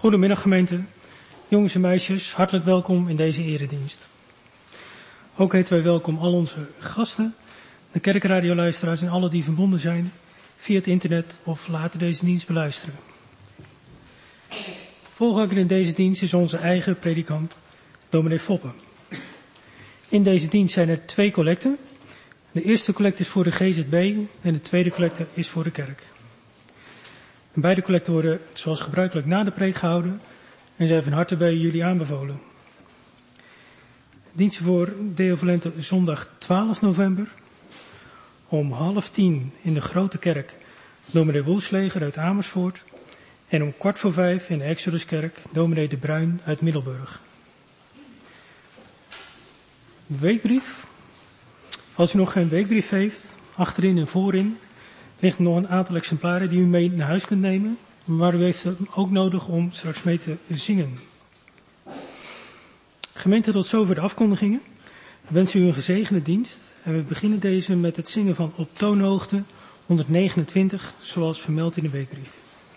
Goedemiddag gemeente, jongens en meisjes, hartelijk welkom in deze eredienst. Ook heten wij welkom al onze gasten, de kerkradioluisteraars en alle die verbonden zijn via het internet of later deze dienst beluisteren. Voorganger in deze dienst is onze eigen predikant, dominee Foppe. In deze dienst zijn er 2 collecten. De eerste collecte is voor de GZB en de tweede collecte is voor de kerk. En beide collecten worden zoals gebruikelijk na de preek gehouden en zijn van harte bij jullie aanbevolen. Diensten voor Deo Volente zondag 12 november om 9:30 in de Grote Kerk dominee Woelsleger uit Amersfoort en om 4:15 in de Exoduskerk dominee De Bruin uit Middelburg. Weekbrief. Als u nog geen weekbrief heeft, achterin en voorin ligt nog een aantal exemplaren die u mee naar huis kunt nemen, maar u heeft het ook nodig om straks mee te zingen. Gemeente, tot zover de afkondigingen. We wensen u een gezegende dienst en we beginnen deze met het zingen van Op toonhoogte 129, zoals vermeld in de weekbrief.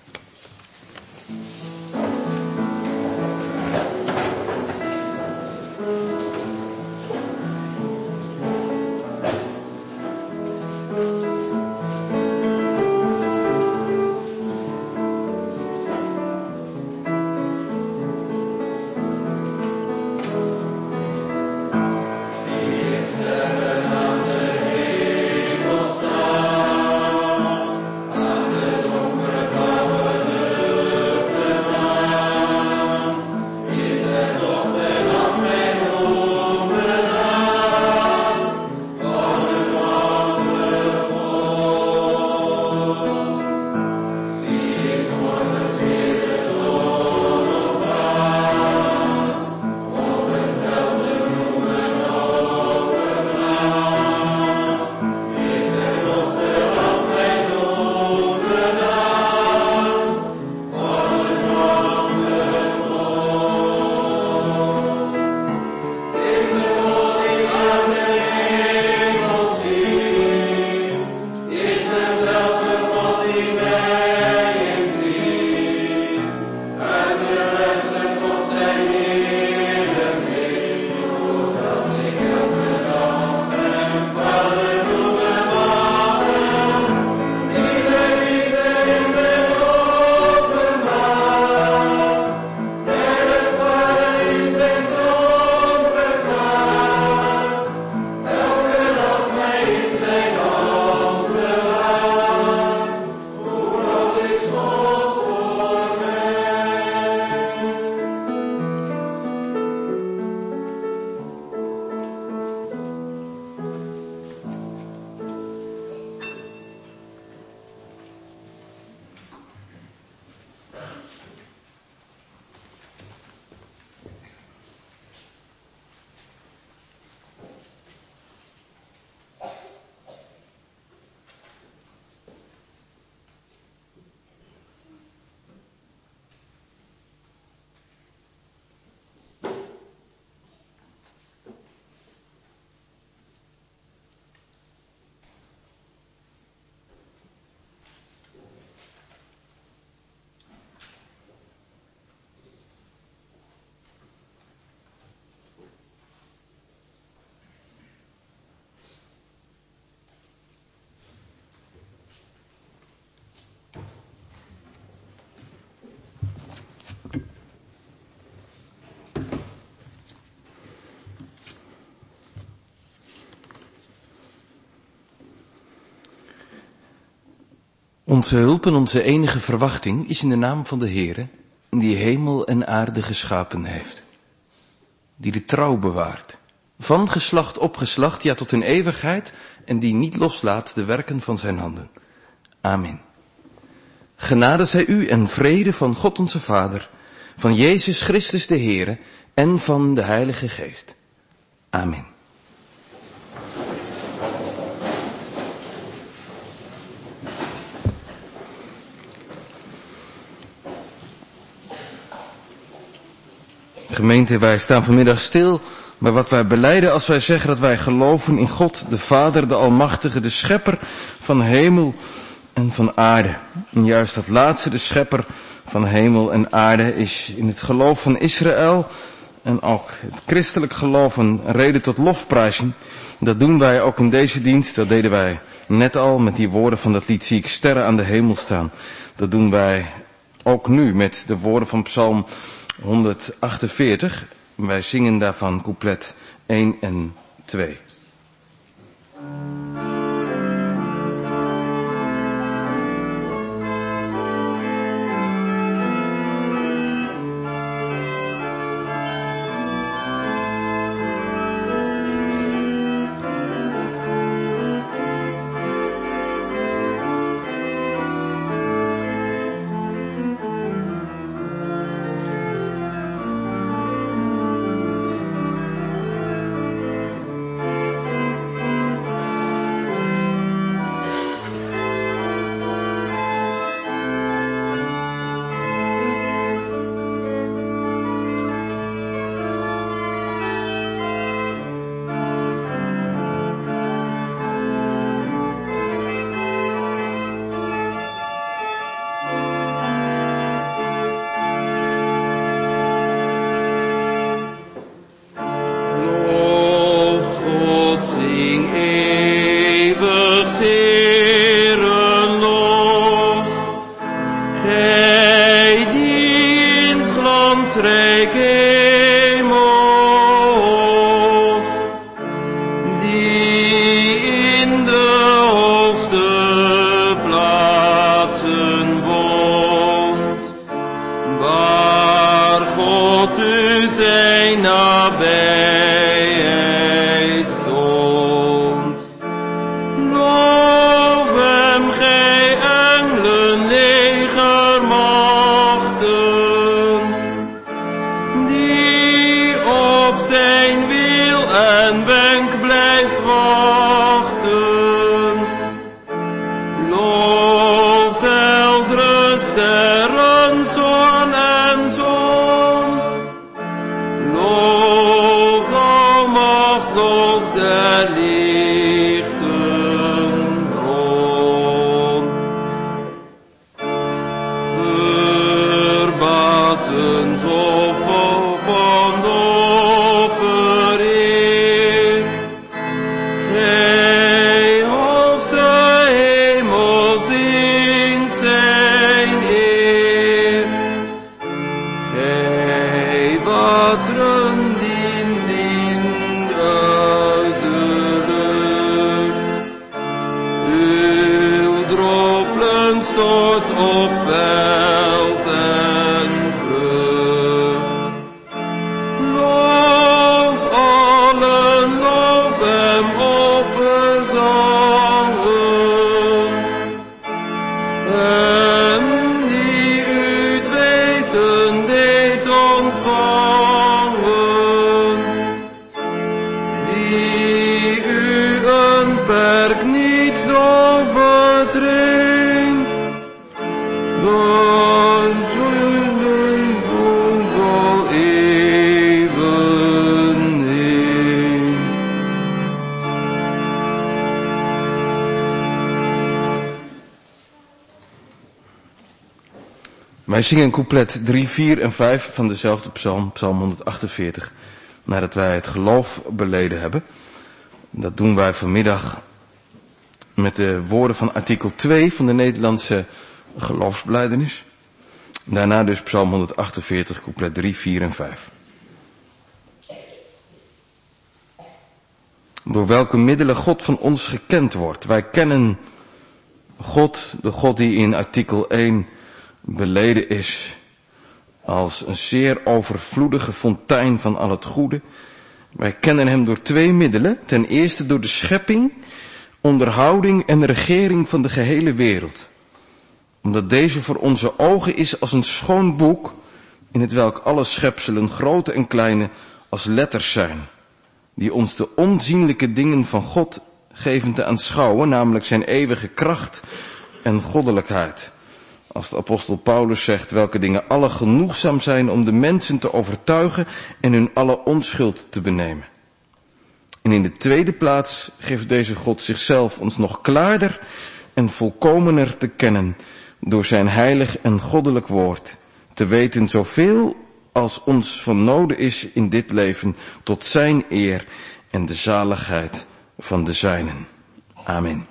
Onze hulp en onze enige verwachting is in de naam van de Heere, die hemel en aarde geschapen heeft. Die de trouw bewaart, van geslacht op geslacht, ja tot in eeuwigheid, en die niet loslaat de werken van zijn handen. Amen. Genade zij u en vrede van God onze Vader, van Jezus Christus de Heere en van de Heilige Geest. Amen. Gemeente, wij staan vanmiddag stil bij wat wij belijden als wij zeggen dat wij geloven in God, de Vader, de Almachtige, de Schepper van hemel en van aarde. En juist dat laatste, de Schepper van hemel en aarde is in het geloof van Israël en ook het christelijk geloof een reden tot lofprijzing. Dat doen wij ook in deze dienst. Dat deden wij net al met die woorden van dat lied, zie ik sterren aan de hemel staan. Dat doen wij ook nu met de woorden van Psalm 148. Wij zingen daarvan couplet 1 en 2. Wij zingen couplet 3, 4 en 5 van dezelfde psalm, psalm 148, nadat wij het geloof beleden hebben. Dat doen wij vanmiddag met de woorden van artikel 2 van de Nederlandse geloofsbelijdenis. Daarna dus psalm 148, couplet 3, 4 en 5. Door welke middelen God van ons gekend wordt. Wij kennen God, de God die in artikel 1 beleden is als een zeer overvloedige fontein van al het goede. Wij kennen hem door 2 middelen. Ten eerste door de schepping, onderhouding en regering van de gehele wereld. Omdat deze voor onze ogen is als een schoon boek, in het welk alle schepselen, grote en kleine, als letters zijn, die ons de onzienlijke dingen van God geven te aanschouwen, namelijk zijn eeuwige kracht en goddelijkheid. Als de apostel Paulus zegt, welke dingen alle genoegzaam zijn om de mensen te overtuigen en hun alle onschuld te benemen. En in de tweede plaats geeft deze God zichzelf ons nog klaarder en volkomener te kennen, door zijn heilig en goddelijk woord te weten zoveel als ons van noden is in dit leven tot zijn eer en de zaligheid van de zijnen. Amen.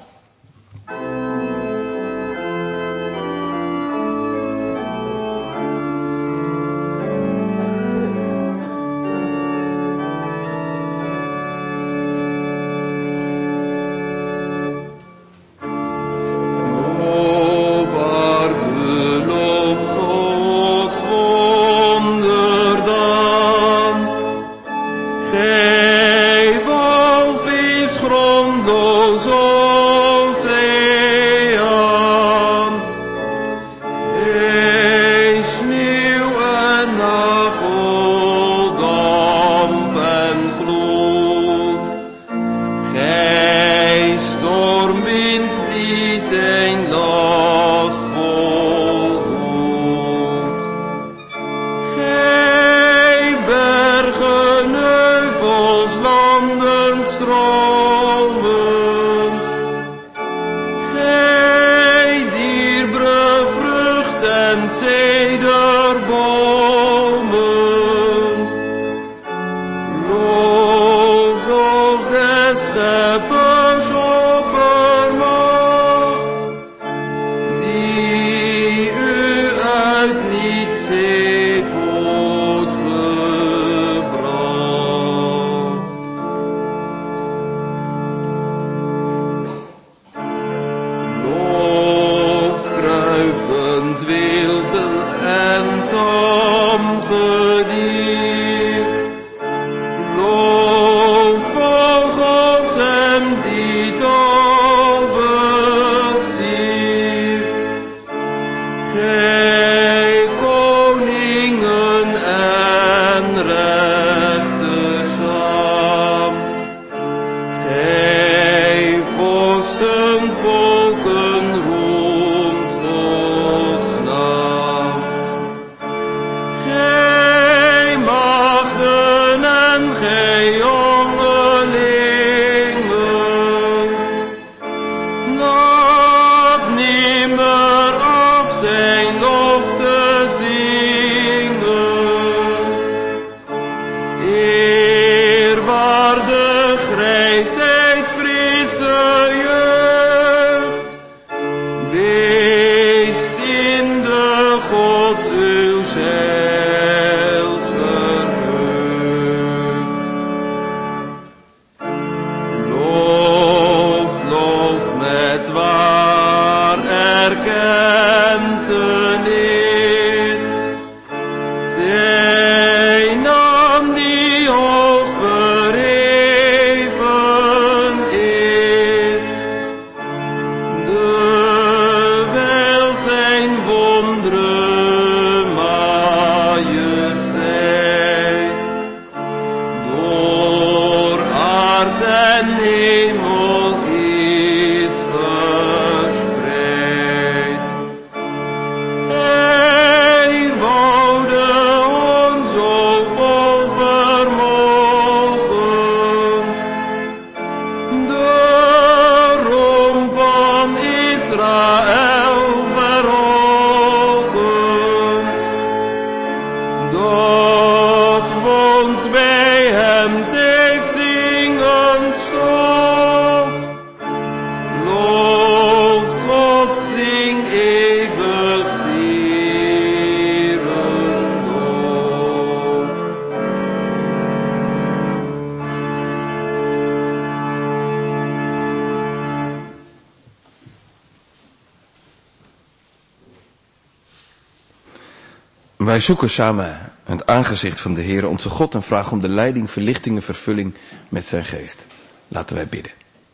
Wij zoeken samen het aangezicht van de Heere onze God en vragen om de leiding, verlichting en vervulling met zijn geest. Laten wij bidden.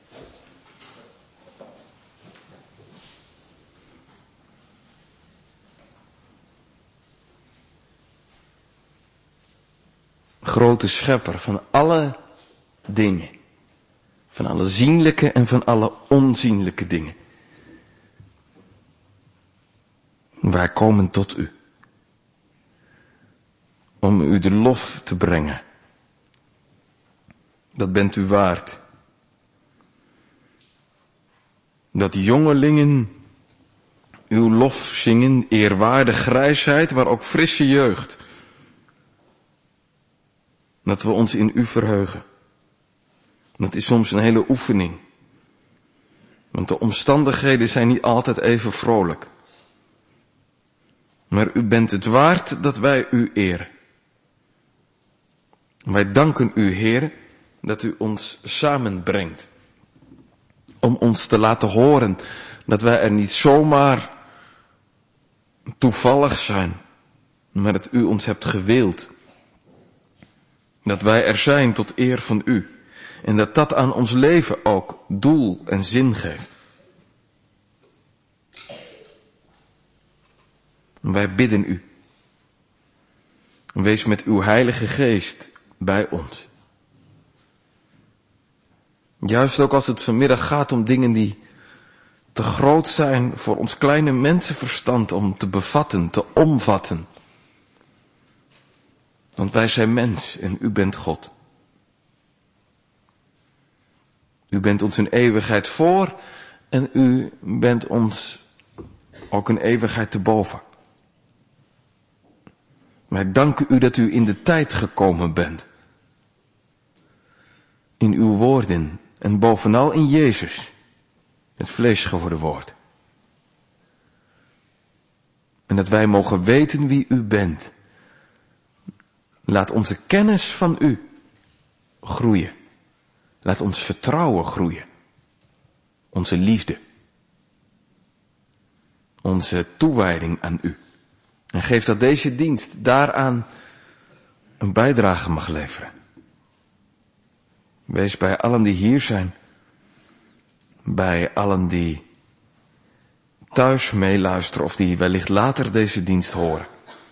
Grote schepper van alle dingen, van alle zienlijke en van alle onzienlijke dingen. Wij komen tot u. Om u de lof te brengen. Dat bent u waard. Dat jongelingen uw lof zingen, eerwaardige grijsheid, maar ook frisse jeugd. Dat we ons in u verheugen. Dat is soms een hele oefening. Want de omstandigheden zijn niet altijd even vrolijk. Maar u bent het waard dat wij u eren. Wij danken u, Heer, dat u ons samenbrengt. Om ons te laten horen dat wij er niet zomaar toevallig zijn, maar dat u ons hebt gewild. Dat wij er zijn tot eer van u. En dat dat aan ons leven ook doel en zin geeft. Wij bidden u. Wees met uw Heilige Geest bij ons. Juist ook als het vanmiddag gaat om dingen die te groot zijn voor ons kleine mensenverstand om te bevatten, te omvatten. Want wij zijn mens en u bent God. U bent ons een eeuwigheid voor en u bent ons ook een eeuwigheid te boven. Wij danken u dat u in de tijd gekomen bent. In uw woorden en bovenal in Jezus, het vlees geworden woord. En dat wij mogen weten wie u bent. Laat onze kennis van u groeien. Laat ons vertrouwen groeien. Onze liefde. Onze toewijding aan u. En geef dat deze dienst daaraan een bijdrage mag leveren. Wees bij allen die hier zijn. Bij allen die thuis meeluisteren of die wellicht later deze dienst horen.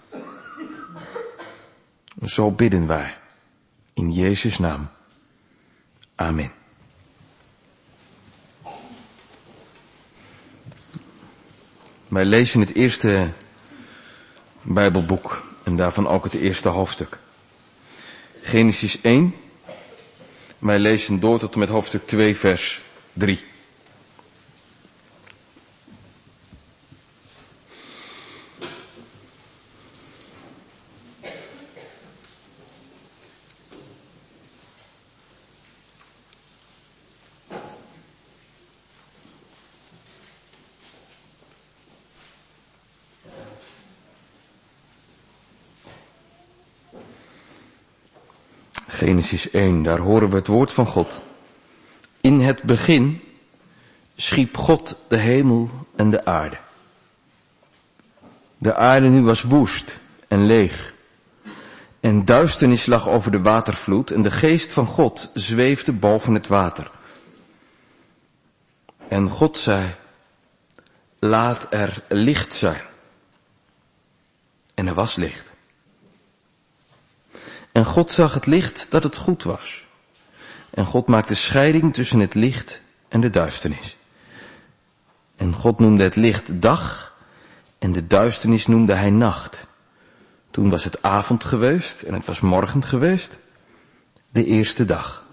Zo bidden wij. In Jezus' naam. Amen. Wij lezen het eerste Bijbelboek en daarvan ook het eerste hoofdstuk. Genesis 1. Wij lezen door tot en met hoofdstuk 2 vers 3. Genesis 1, daar horen we het woord van God. In het begin schiep God de hemel en de aarde. De aarde nu was woest en leeg. En duisternis lag over de watervloed en de geest van God zweefde boven het water. En God zei, laat er licht zijn. En er was licht. En God zag het licht dat het goed was. En God maakte scheiding tussen het licht en de duisternis. En God noemde het licht dag en de duisternis noemde hij nacht. Toen was het avond geweest en het was morgen geweest, de eerste dag.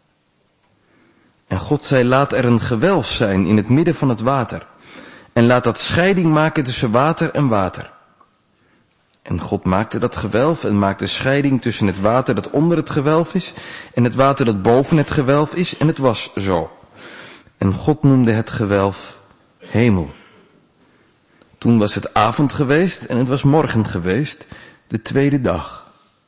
En God zei, laat er een gewelf zijn in het midden van het water. En laat dat scheiding maken tussen water en water. En God maakte dat gewelf en maakte scheiding tussen het water dat onder het gewelf is en het water dat boven het gewelf is, en het was zo. En God noemde het gewelf hemel. Toen was het avond geweest en het was morgen geweest, de tweede dag.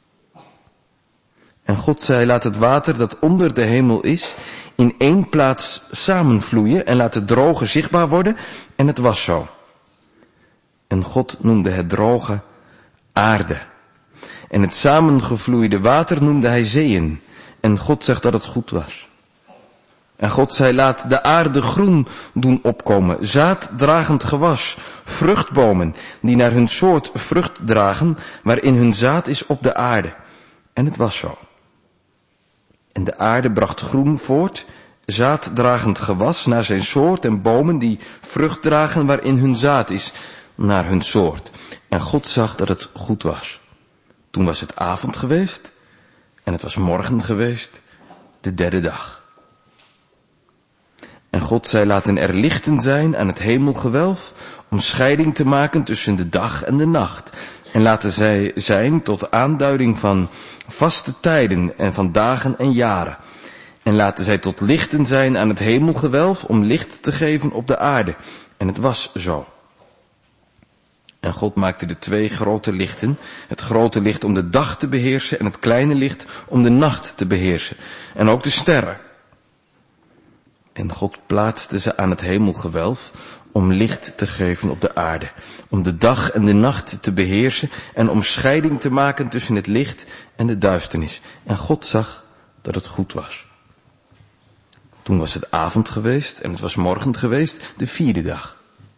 En God zei, laat het water dat onder de hemel is in één plaats samenvloeien en laat het droge zichtbaar worden, en het was zo. En God noemde het droge aarde. En het samengevloeide water noemde hij zeeën. En God zag dat het goed was. En God zei, laat de aarde groen doen opkomen, zaaddragend gewas, vruchtbomen, die naar hun soort vrucht dragen, waarin hun zaad is op de aarde. En het was zo. En de aarde bracht groen voort, zaaddragend gewas naar zijn soort, en bomen die vrucht dragen waarin hun zaad is, naar hun soort. En God zag dat het goed was. Toen was het avond geweest en het was morgen geweest, de derde dag. En God zei, laten er lichten zijn aan het hemelgewelf, om scheiding te maken tussen de dag en de nacht. En laten zij zijn tot aanduiding van vaste tijden en van dagen en jaren. En laten zij tot lichten zijn aan het hemelgewelf, om licht te geven op de aarde. En het was zo. En God maakte de 2 grote lichten, het grote licht om de dag te beheersen en het kleine licht om de nacht te beheersen. En ook de sterren. En God plaatste ze aan het hemelgewelf om licht te geven op de aarde, om de dag en de nacht te beheersen en om scheiding te maken tussen het licht en de duisternis. En God zag dat het goed was. Toen was het avond geweest en het was morgen geweest, de 4e dag.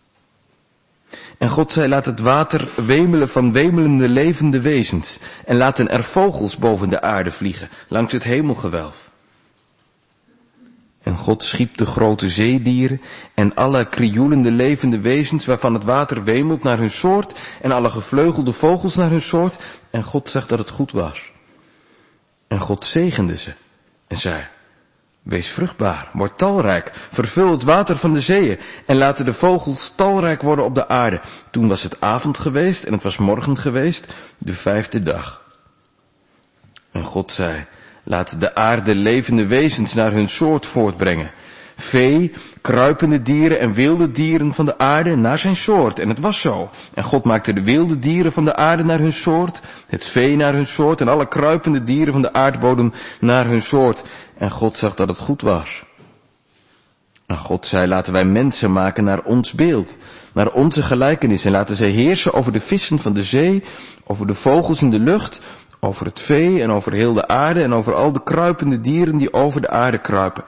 En God zei, laat het water wemelen van wemelende levende wezens en laten er vogels boven de aarde vliegen, langs het hemelgewelf. En God schiep de grote zeedieren en alle krioelende levende wezens waarvan het water wemelt naar hun soort en alle gevleugelde vogels naar hun soort. En God zag dat het goed was. En God zegende ze en zei, wees vruchtbaar, word talrijk, vervul het water van de zeeën en laten de vogels talrijk worden op de aarde. Toen was het avond geweest en het was morgen geweest, de 5e dag. En God zei, laat de aarde levende wezens naar hun soort voortbrengen. Vee, kruipende dieren en wilde dieren van de aarde naar zijn soort. En het was zo. En God maakte de wilde dieren van de aarde naar hun soort, het vee naar hun soort en alle kruipende dieren van de aardbodem naar hun soort. En God zag dat het goed was. En God zei, laten wij mensen maken naar ons beeld, naar onze gelijkenis. En laten zij heersen over de vissen van de zee, over de vogels in de lucht, over het vee en over heel de aarde en over al de kruipende dieren die over de aarde kruipen.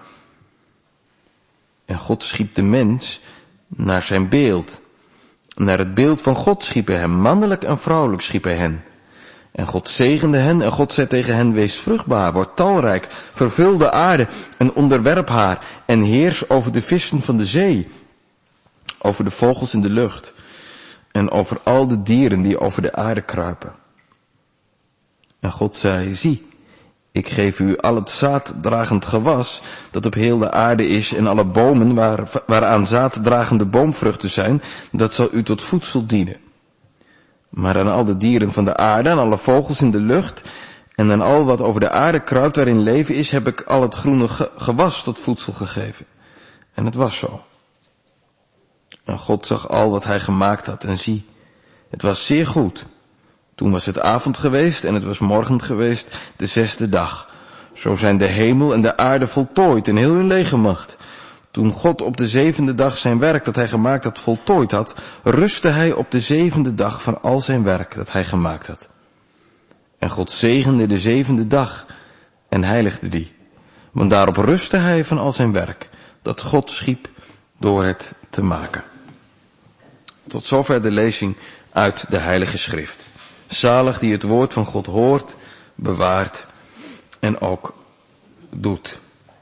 En God schiep de mens naar zijn beeld. Naar het beeld van God schiep hij hem, mannelijk en vrouwelijk schiep hij hen. En God zegende hen en God zei tegen hen, wees vruchtbaar, word talrijk, vervul de aarde en onderwerp haar en heers over de vissen van de zee, over de vogels in de lucht en over al de dieren die over de aarde kruipen. En God zei, zie, ik geef u al het zaaddragend gewas dat op heel de aarde is en alle bomen waaraan zaaddragende boomvruchten zijn, dat zal u tot voedsel dienen. Maar aan al de dieren van de aarde, aan alle vogels in de lucht en aan al wat over de aarde kruipt waarin leven is, heb ik al het groene gewas tot voedsel gegeven. En het was zo. En God zag al wat hij gemaakt had en zie, het was zeer goed. Toen was het avond geweest en het was morgen geweest, de 6e dag. Zo zijn de hemel en de aarde voltooid in heel hun legermacht. Toen God op de 7e dag zijn werk dat hij gemaakt had voltooid had, rustte hij op de 7e dag van al zijn werk dat hij gemaakt had. En God zegende de 7e dag en heiligde die. Want daarop rustte hij van al zijn werk dat God schiep door het te maken. Tot zover de lezing uit de Heilige Schrift. Zalig die het woord van God hoort, bewaart en ook doet.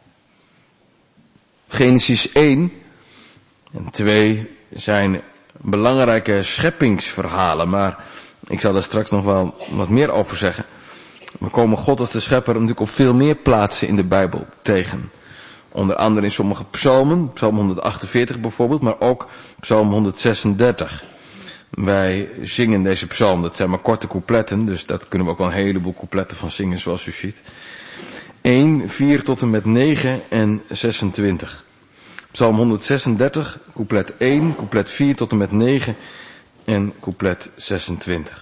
Genesis 1 en 2 zijn belangrijke scheppingsverhalen, maar ik zal daar straks nog wel wat meer over zeggen. We komen God als de schepper natuurlijk op veel meer plaatsen in de Bijbel tegen. Onder andere in sommige psalmen, psalm 148 bijvoorbeeld, maar ook psalm 136. Wij zingen deze psalm, dat zijn maar korte coupletten, dus daar kunnen we ook wel een heleboel coupletten van zingen zoals u ziet. 1, 4 tot en met 9 en 26. Psalm 136, couplet 1, couplet 4 tot en met 9 en couplet 26.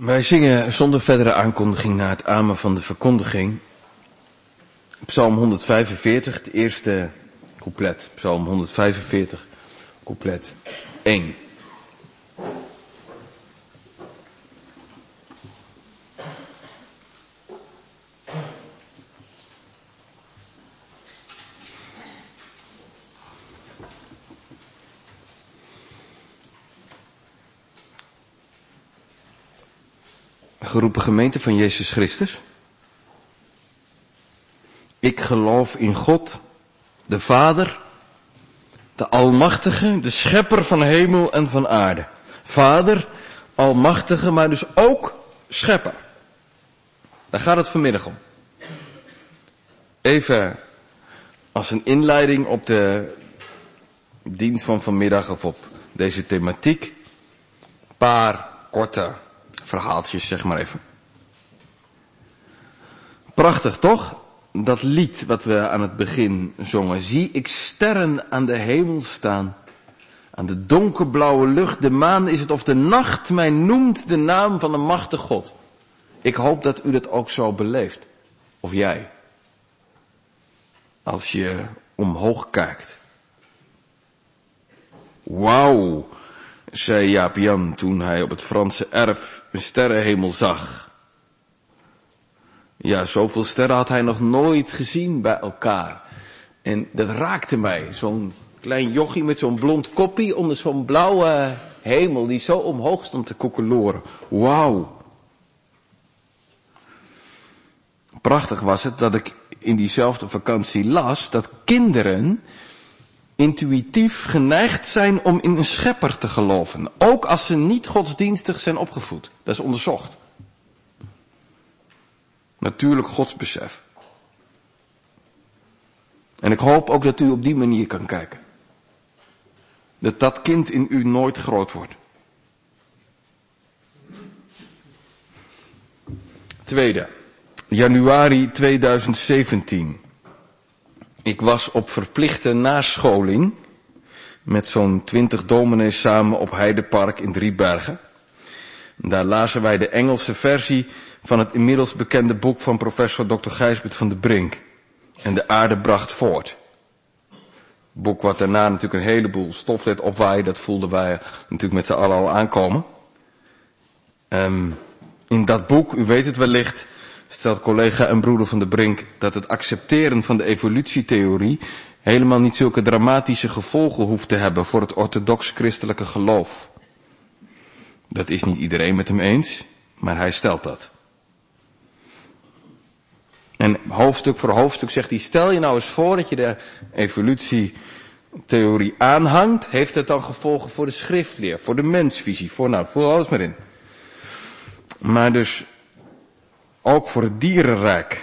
Wij zingen zonder verdere aankondiging na het amen van de verkondiging. Psalm 145, het eerste couplet. Psalm 145, couplet 1. Geroepen gemeente van Jezus Christus. Ik geloof in God, de Vader, de Almachtige, de Schepper van hemel en van aarde. Vader, Almachtige, maar dus ook Schepper. Daar gaat het vanmiddag om. Even als een inleiding op de dienst van vanmiddag of op deze thematiek. Een paar korte verhaaltjes, zeg maar even. Prachtig toch? Dat lied wat we aan het begin zongen. Zie ik sterren aan de hemel staan. Aan de donkerblauwe lucht, de maan is het of de nacht mij noemt de naam van een machtig God. Ik hoop dat u dat ook zo beleeft. Of jij. Als je omhoog kijkt. Wauw, zei Jaap Jan toen hij op het Franse erf een sterrenhemel zag. Ja, zoveel sterren had hij nog nooit gezien bij elkaar. En dat raakte mij. Zo'n klein jochie met zo'n blond koppie onder zo'n blauwe hemel die zo omhoog stond te kokkeloren. Wauw. Prachtig was het dat ik in diezelfde vakantie las dat kinderen intuïtief geneigd zijn om in een schepper te geloven. Ook als ze niet godsdienstig zijn opgevoed. Dat is onderzocht. Natuurlijk godsbesef. En ik hoop ook dat u op die manier kan kijken. Dat kind in u nooit groot wordt. Tweede, januari 2017. Ik was op verplichte nascholing met zo'n 20 dominees samen op Heidepark in Driebergen. Daar lazen wij de Engelse versie van het inmiddels bekende boek van professor Dr. Gijsbert van de Brink. En de aarde bracht voort. Boek wat daarna natuurlijk een heleboel stof deed opwaaien, dat voelden wij natuurlijk met z'n allen al aankomen. In dat boek, u weet het wellicht, stelt collega en broeder van de Brink dat het accepteren van de evolutietheorie helemaal niet zulke dramatische gevolgen hoeft te hebben voor het orthodox-christelijke geloof. Dat is niet iedereen met hem eens, maar hij stelt dat. En hoofdstuk voor hoofdstuk zegt hij, stel je nou eens voor dat je de evolutietheorie aanhangt, heeft het dan gevolgen voor de schriftleer, voor de mensvisie, voor alles maar in. Maar dus ook voor het dierenrijk.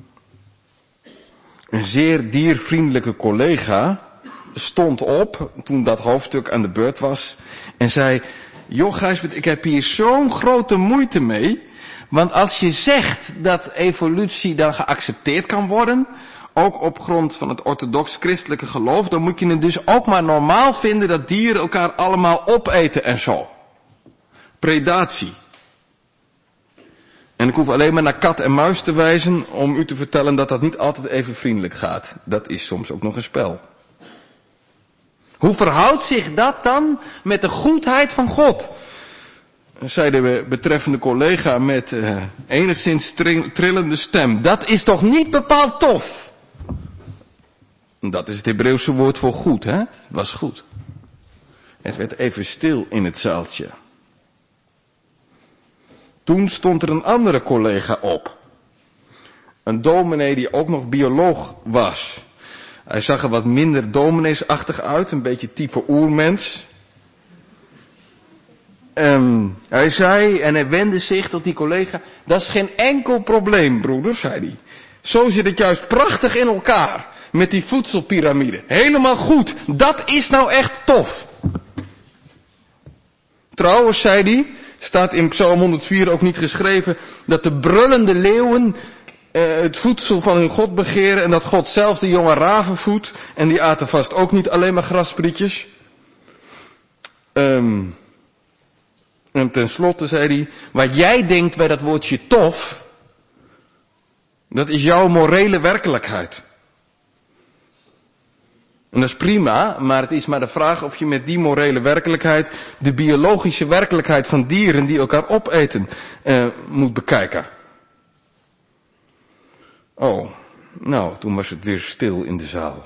Een zeer diervriendelijke collega stond op toen dat hoofdstuk aan de beurt was en zei, joh Gijsbert, ik heb hier zo'n grote moeite mee, want als je zegt dat evolutie dan geaccepteerd kan worden, ook op grond van het orthodox-christelijke geloof, dan moet je het dus ook maar normaal vinden dat dieren elkaar allemaal opeten en zo. Predatie. En ik hoef alleen maar naar kat en muis te wijzen om u te vertellen dat dat niet altijd even vriendelijk gaat. Dat is soms ook nog een spel. Hoe verhoudt zich dat dan met de goedheid van God? Zei de betreffende collega met enigszins trillende stem. Dat is toch niet bepaald tof? Dat is het Hebreeuwse woord voor goed, hè? Was goed. Het werd even stil in het zaaltje. Toen stond er een andere collega op. Een dominee die ook nog bioloog was. Hij zag er wat minder domineesachtig uit, een beetje type oermens. Hij zei, en hij wendde zich tot die collega, dat is geen enkel probleem, broeder, zei hij. Zo zit het juist prachtig in elkaar, met die voedselpiramide. Helemaal goed, dat is nou echt tof. Trouwens, zei hij, staat in Psalm 104 ook niet geschreven, dat de brullende leeuwen het voedsel van hun God begeren en dat God zelf de jonge raven voedt en die aten vast ook niet alleen maar grassprietjes. En tenslotte zei hij, wat jij denkt bij dat woordje tof, dat is jouw morele werkelijkheid. En dat is prima, maar het is maar de vraag of je met die morele werkelijkheid de biologische werkelijkheid van dieren die elkaar opeten moet bekijken. Oh, nou, toen was het weer stil in de zaal.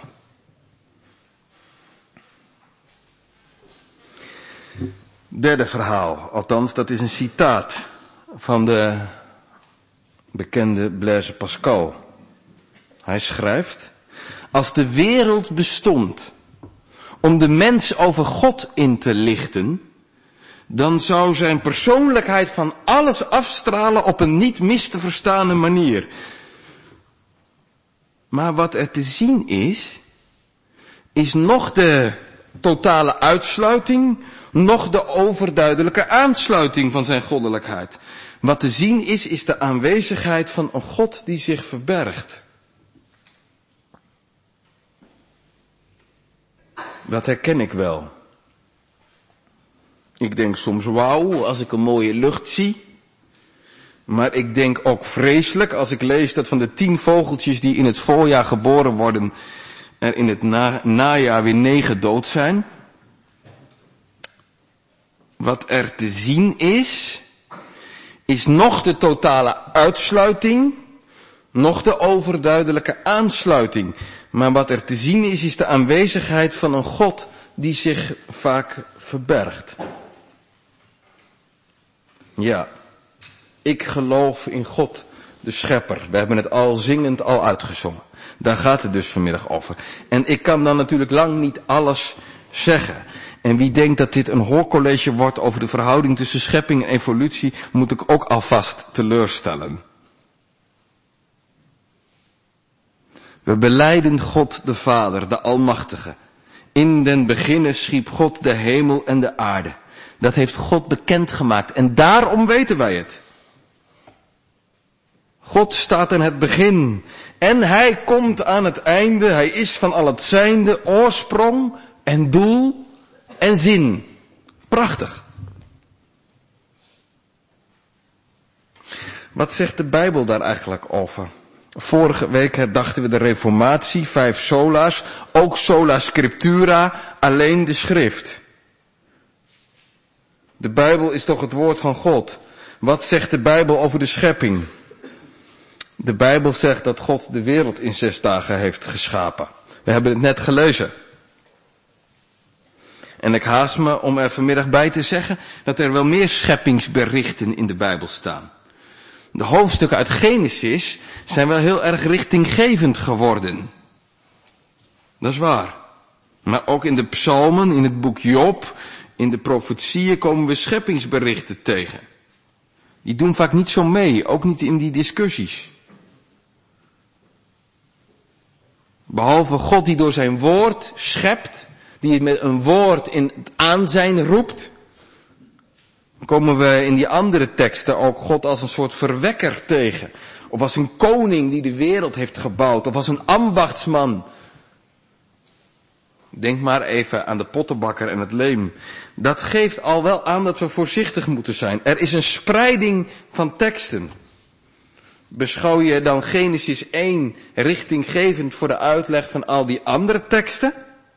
Derde verhaal, althans dat is een citaat van de bekende Blaise Pascal. Hij schrijft, als de wereld bestond om de mens over God in te lichten, dan zou zijn persoonlijkheid van alles afstralen op een niet mis te verstaande manier. Maar wat er te zien is nog de totale uitsluiting, nog de overduidelijke aansluiting van zijn goddelijkheid. Wat te zien is de aanwezigheid van een God die zich verbergt. Dat herken ik wel. Ik denk soms wauw als ik een mooie lucht zie. Maar ik denk ook vreselijk als ik lees dat van de 10 vogeltjes die in het voorjaar geboren worden, er in het najaar weer 9 dood zijn. Wat er te zien is nog de totale uitsluiting, nog de overduidelijke aansluiting. Maar wat er te zien is de aanwezigheid van een God die zich vaak verbergt. Ja, ik geloof in God, de Schepper. We hebben het al zingend al uitgezongen. Daar gaat het dus vanmiddag over. En ik kan dan natuurlijk lang niet alles zeggen. En wie denkt dat dit een hoorcollege wordt over de verhouding tussen schepping en evolutie, moet ik ook alvast teleurstellen. We belijden God de Vader, de Almachtige. In den beginne schiep God de hemel en de aarde. Dat heeft God bekendgemaakt en daarom weten wij het. God staat in het begin en hij komt aan het einde. Hij is van al het zijnde oorsprong en doel en zin. Prachtig. Wat zegt de Bijbel daar eigenlijk over? Vorige week herdachten we de Reformatie, 5 sola's, ook sola scriptura, alleen de schrift. De Bijbel is toch het woord van God. Wat zegt de Bijbel over de schepping? De Bijbel zegt dat God de wereld in 6 dagen heeft geschapen. We hebben het net gelezen. En ik haast me om er vanmiddag bij te zeggen dat er wel meer scheppingsberichten in de Bijbel staan. De hoofdstukken uit Genesis zijn wel heel erg richtinggevend geworden. Dat is waar. Maar ook in de psalmen, in het boek Job, in de profetieën komen we scheppingsberichten tegen. Die doen vaak niet zo mee, ook niet in die discussies. Behalve God die door zijn woord schept, die het met een woord in het aanzijn roept, komen we in die andere teksten ook God als een soort verwekker tegen. Of als een koning die de wereld heeft gebouwd. Of als een ambachtsman. Denk maar even aan de pottenbakker en het leem. Dat geeft al wel aan dat we voorzichtig moeten zijn. Er is een spreiding van teksten. Beschouw je dan Genesis 1 richtinggevend voor de uitleg van al die andere teksten?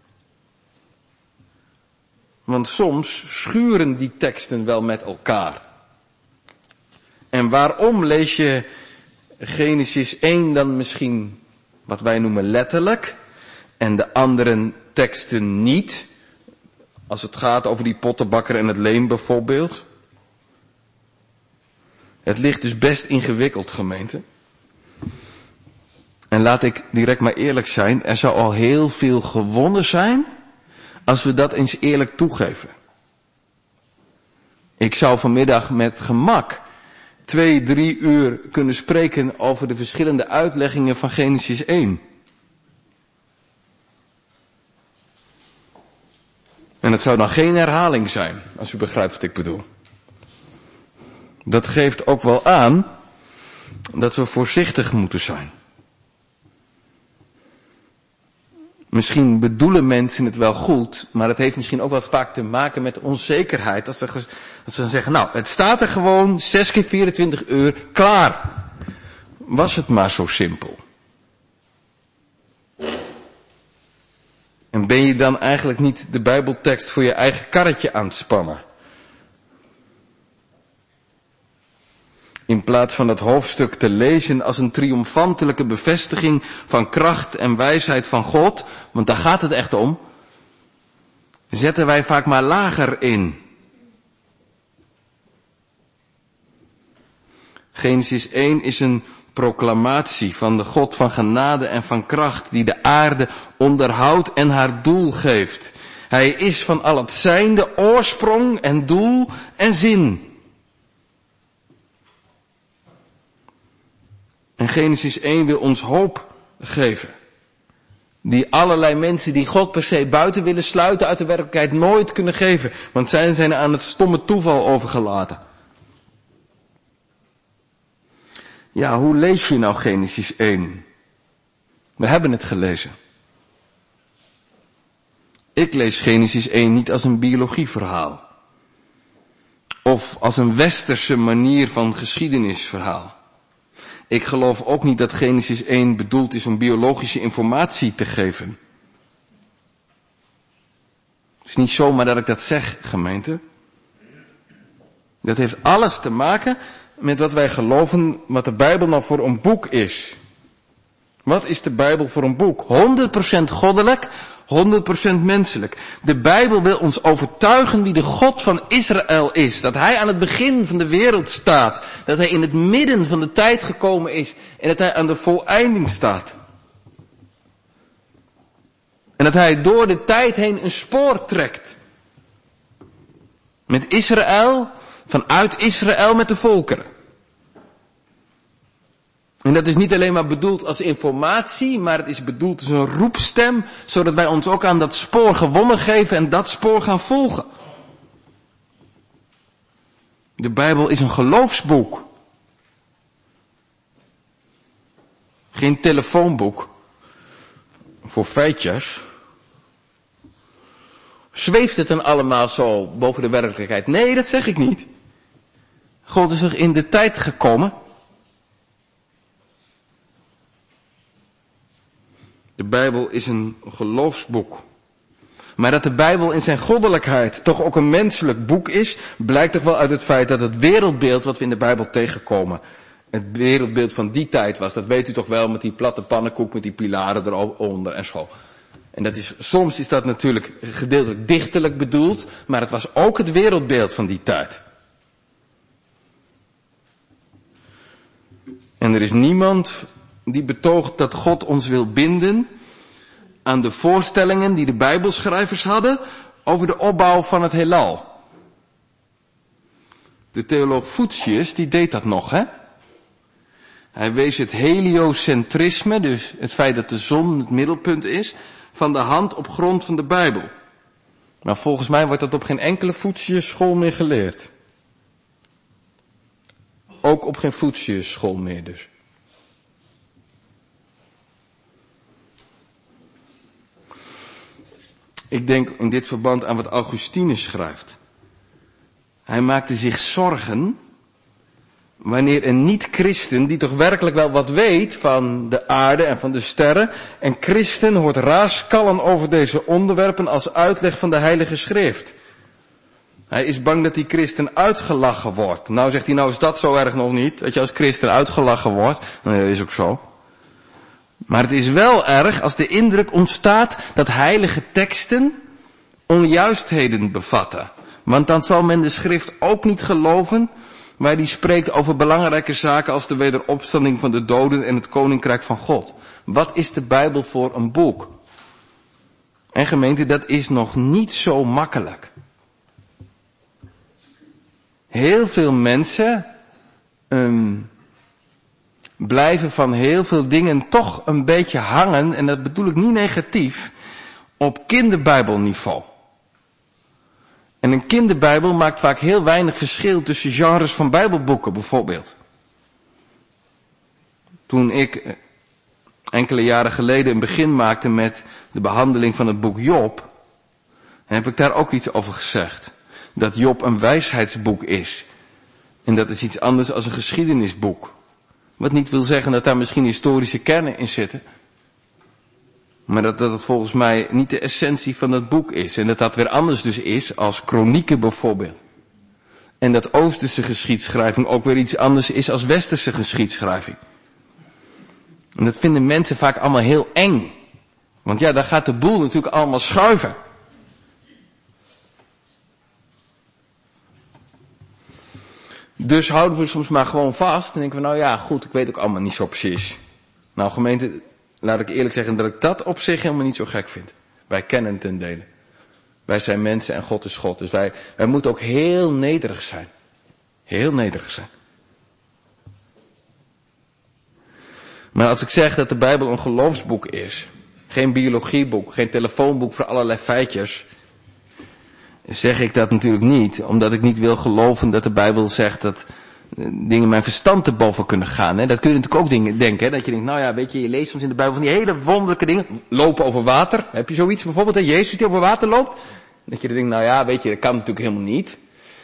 Want soms schuren die teksten wel met elkaar. En waarom lees je Genesis 1 dan misschien wat wij noemen letterlijk en de andere teksten niet? Als het gaat over die pottenbakker en het leem bijvoorbeeld. Het ligt dus best ingewikkeld, gemeente. En laat ik direct maar eerlijk zijn, er zou al heel veel gewonnen zijn als we dat eens eerlijk toegeven. Ik zou vanmiddag met gemak 2-3 uur kunnen spreken over de verschillende uitleggingen van Genesis 1. En het zou dan geen herhaling zijn, als u begrijpt wat ik bedoel. Dat geeft ook wel aan dat we voorzichtig moeten zijn. Misschien bedoelen mensen het wel goed, maar het heeft misschien ook wat vaak te maken met onzekerheid. Dat we dan zeggen, nou, het staat er gewoon 6 keer 24 uur, klaar. Was het maar zo simpel. En ben je dan eigenlijk niet de Bijbeltekst voor je eigen karretje aan het spannen? In plaats van dat hoofdstuk te lezen als een triomfantelijke bevestiging van kracht en wijsheid van God, want daar gaat het echt om, zetten wij vaak maar lager in. Genesis 1 is een proclamatie van de God van genade en van kracht die de aarde onderhoudt en haar doel geeft. Hij is van al het zijnde oorsprong en doel en zin. En Genesis 1 wil ons hoop geven. Die allerlei mensen die God per se buiten willen sluiten uit de werkelijkheid nooit kunnen geven. Want zij zijn aan het stomme toeval overgelaten. Ja, hoe lees je nou Genesis 1? We hebben het gelezen. Ik lees Genesis 1 niet als een biologieverhaal. Of als een westerse manier van geschiedenisverhaal. Ik geloof ook niet dat Genesis 1 bedoeld is om biologische informatie te geven. Het is niet zomaar dat ik dat zeg, gemeente. Dat heeft alles te maken met wat wij geloven, wat de Bijbel nou voor een boek is. Wat is de Bijbel voor een boek? 100% goddelijk, 100% menselijk. De Bijbel wil ons overtuigen wie de God van Israël is. Dat hij aan het begin van de wereld staat. Dat hij in het midden van de tijd gekomen is. En dat hij aan de voleinding staat. En dat hij door de tijd heen een spoor trekt. Met Israël, vanuit Israël met de volkeren. En dat is niet alleen maar bedoeld als informatie, maar het is bedoeld als een roepstem, zodat wij ons ook aan dat spoor gewonnen geven en dat spoor gaan volgen. De Bijbel is een geloofsboek. Geen telefoonboek voor feitjes. Zweeft het dan allemaal zo boven de werkelijkheid? Nee, dat zeg ik niet. God is er in de tijd gekomen. De Bijbel is een geloofsboek. Maar dat de Bijbel in zijn goddelijkheid toch ook een menselijk boek is, blijkt toch wel uit het feit dat het wereldbeeld wat we in de Bijbel tegenkomen, het wereldbeeld van die tijd was. Dat weet u toch wel, met die platte pannenkoek, met die pilaren eronder en zo. En soms is dat natuurlijk gedeeltelijk dichterlijk bedoeld, maar het was ook het wereldbeeld van die tijd. En er is niemand die betoogt dat God ons wil binden aan de voorstellingen die de Bijbelschrijvers hadden over de opbouw van het heelal. De theoloog Voetius, die deed dat nog, hè? Hij wees het heliocentrisme, dus het feit dat de zon het middelpunt is, van de hand op grond van de Bijbel. Maar volgens mij wordt dat op geen enkele Voetius school meer geleerd. Ook op geen Voetius school meer dus. Ik denk in dit verband aan wat Augustinus schrijft. Hij maakte zich zorgen wanneer een niet-christen, die toch werkelijk wel wat weet van de aarde en van de sterren, een christen hoort raaskallen over deze onderwerpen als uitleg van de Heilige Schrift. Hij is bang dat die christen uitgelachen wordt. Nou zegt hij, nou is dat zo erg nog niet, dat je als christen uitgelachen wordt. Nee, dat is ook zo. Maar het is wel erg als de indruk ontstaat dat heilige teksten onjuistheden bevatten. Want dan zal men de schrift ook niet geloven, waar die spreekt over belangrijke zaken als de wederopstanding van de doden en het koninkrijk van God. Wat is de Bijbel voor een boek? En gemeente, dat is nog niet zo makkelijk. Heel veel mensen blijven van heel veel dingen toch een beetje hangen, en dat bedoel ik niet negatief, op kinderbijbelniveau. En een kinderbijbel maakt vaak heel weinig verschil tussen genres van bijbelboeken bijvoorbeeld. Toen ik enkele jaren geleden een begin maakte met de behandeling van het boek Job, heb ik daar ook iets over gezegd. Dat Job een wijsheidsboek is. En dat is iets anders dan een geschiedenisboek. Wat niet wil zeggen dat daar misschien historische kernen in zitten. Maar dat het volgens mij niet de essentie van dat boek is. En dat dat weer anders dus is als kronieken bijvoorbeeld. En dat Oosterse geschiedschrijving ook weer iets anders is als Westerse geschiedschrijving. En dat vinden mensen vaak allemaal heel eng. Want ja, daar gaat de boel natuurlijk allemaal schuiven. Dus houden we soms maar gewoon vast en denken we, nou ja, goed, ik weet ook allemaal niet zo precies. Nou gemeente, laat ik eerlijk zeggen dat ik dat op zich helemaal niet zo gek vind. Wij kennen het ten dele. Wij zijn mensen en God is God. Dus wij moeten ook heel nederig zijn. Heel nederig zijn. Maar als ik zeg dat de Bijbel een geloofsboek is, geen biologieboek, geen telefoonboek voor allerlei feitjes, zeg ik dat natuurlijk niet, omdat ik niet wil geloven dat de Bijbel zegt dat dingen mijn verstand te boven kunnen gaan. Hè? Dat kun je natuurlijk ook denken, hè? Dat je denkt, nou ja, weet je leest soms in de Bijbel van die hele wonderlijke dingen, lopen over water, heb je zoiets bijvoorbeeld, hè? Jezus die over water loopt, dat je denkt, nou ja, weet je, dat kan natuurlijk helemaal niet.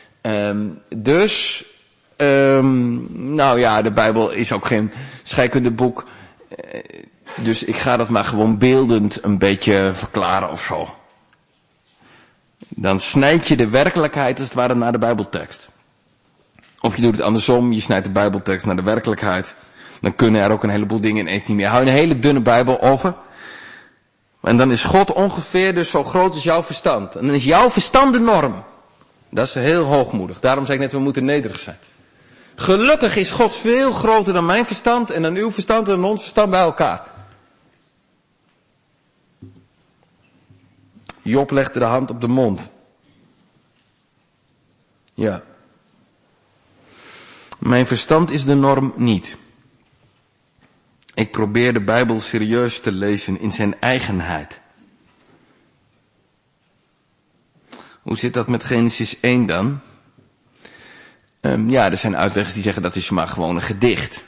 Nou ja, de Bijbel is ook geen scheikundeboek, dus ik ga dat maar gewoon beeldend een beetje verklaren of zo. Dan snijd je de werkelijkheid als het ware naar de Bijbeltekst. Of je doet het andersom, je snijdt de Bijbeltekst naar de werkelijkheid. Dan kunnen er ook een heleboel dingen ineens niet meer. Hou een hele dunne Bijbel over. En dan is God ongeveer dus zo groot als jouw verstand. En dan is jouw verstand de norm. Dat is heel hoogmoedig. Daarom zei ik net, we moeten nederig zijn. Gelukkig is God veel groter dan mijn verstand en dan uw verstand en ons verstand bij elkaar. Job legde de hand op de mond. Ja. Mijn verstand is de norm niet. Ik probeer de Bijbel serieus te lezen in zijn eigenheid. Hoe zit dat met Genesis 1 dan? Ja, er zijn uitleggers die zeggen dat is maar gewoon een gedicht.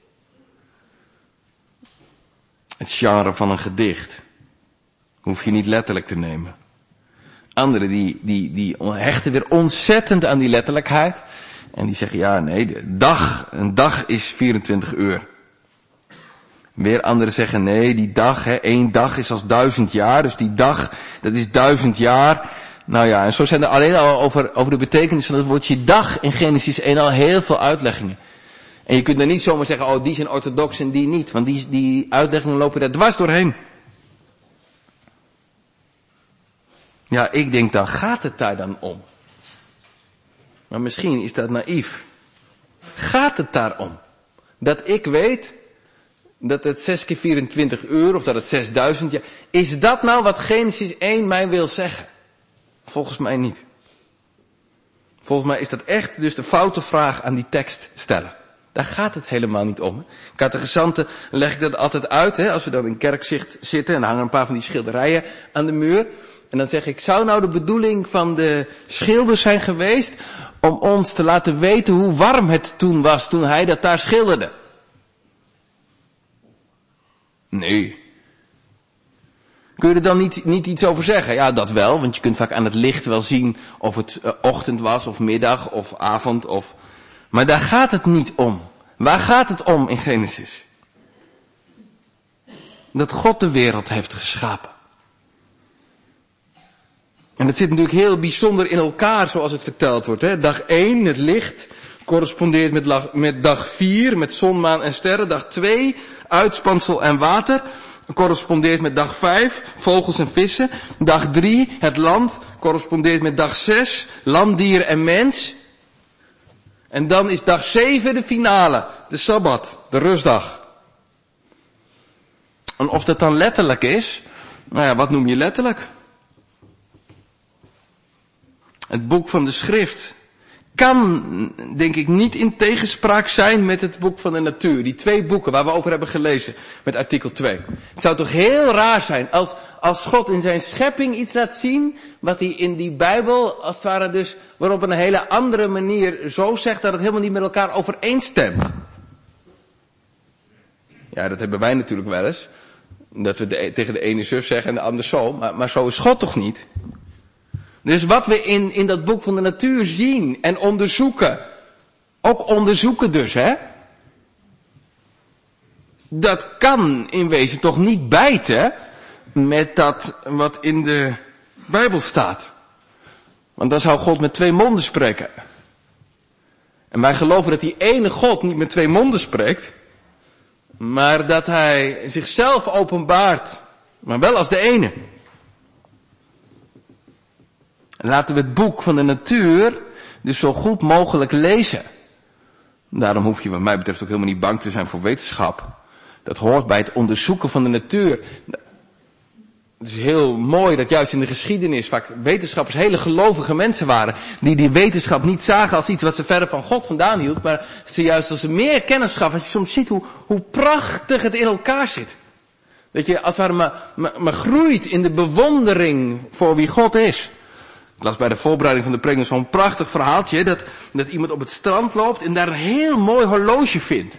Het genre van een gedicht. Hoef je niet letterlijk te nemen. Anderen die hechten weer ontzettend aan die letterlijkheid. En die zeggen, ja nee, een dag is 24 uur. Weer anderen zeggen, nee, die dag, 1 dag is als 1000 jaar. Dus die dag, dat is 1000 jaar. Nou ja, en zo zijn er alleen al over de betekenis van het woordje dag in Genesis 1 al heel veel uitleggingen. En je kunt dan niet zomaar zeggen, oh die zijn orthodox en die niet. Want die uitleggingen lopen daar dwars doorheen. Ja, ik denk, dan gaat het daar dan om. Maar misschien is dat naïef. Gaat het daarom? Dat ik weet dat het 6 keer 24 uur of dat het 6000 jaar... Is dat nou wat Genesis 1 mij wil zeggen? Volgens mij niet. Volgens mij is dat echt dus de foute vraag aan die tekst stellen. Daar gaat het helemaal niet om. Catechisanten leg ik dat altijd uit, hè, als we dan in kerkzicht zitten en er hangen een paar van die schilderijen aan de muur. En dan zeg ik, zou nou de bedoeling van de schilder zijn geweest om ons te laten weten hoe warm het toen was, toen hij dat daar schilderde? Nee. Kun je er dan niet iets over zeggen? Ja, dat wel, want je kunt vaak aan het licht wel zien of het ochtend was, of middag, of avond, of... Maar daar gaat het niet om. Waar gaat het om in Genesis? Dat God de wereld heeft geschapen. En het zit natuurlijk heel bijzonder in elkaar zoals het verteld wordt. Hè? Dag 1, het licht, correspondeert met dag 4, met zon, maan en sterren. Dag 2, uitspansel en water, correspondeert met dag 5, vogels en vissen. Dag 3, het land, correspondeert met dag 6, land, dier en mens. En dan is dag 7 de finale, de Sabbat, de rustdag. En of dat dan letterlijk is, nou ja, wat noem je letterlijk? Het boek van de schrift kan, denk ik, niet in tegenspraak zijn met het boek van de natuur. Die 2 boeken waar we over hebben gelezen met artikel 2. Het zou toch heel raar zijn als God in zijn schepping iets laat zien wat hij in die Bijbel, als het ware dus, waarop een hele andere manier zo zegt dat het helemaal niet met elkaar overeenstemt. Ja, dat hebben wij natuurlijk wel eens. Dat we tegen de ene zus zeggen en de ander zo. Maar zo is God toch niet? Dus wat we in dat boek van de natuur zien en onderzoeken. Ook onderzoeken dus, hè. Dat kan in wezen toch niet bijten met dat wat in de Bijbel staat. Want dan zou God met 2 monden spreken. En wij geloven dat die ene God niet met 2 monden spreekt. Maar dat hij zichzelf openbaart. Maar wel als de ene. En laten we het boek van de natuur dus zo goed mogelijk lezen. Daarom hoef je wat mij betreft ook helemaal niet bang te zijn voor wetenschap. Dat hoort bij het onderzoeken van de natuur. Het is heel mooi dat juist in de geschiedenis vaak wetenschappers hele gelovige mensen waren. Die wetenschap niet zagen als iets wat ze verder van God vandaan hield. Maar ze juist als ze meer kennis gaf. Als je soms ziet hoe prachtig het in elkaar zit. Dat je als het ware maar groeit in de bewondering voor wie God is. Ik las bij de voorbereiding van de preek zo'n prachtig verhaaltje. Dat iemand op het strand loopt en daar een heel mooi horloge vindt.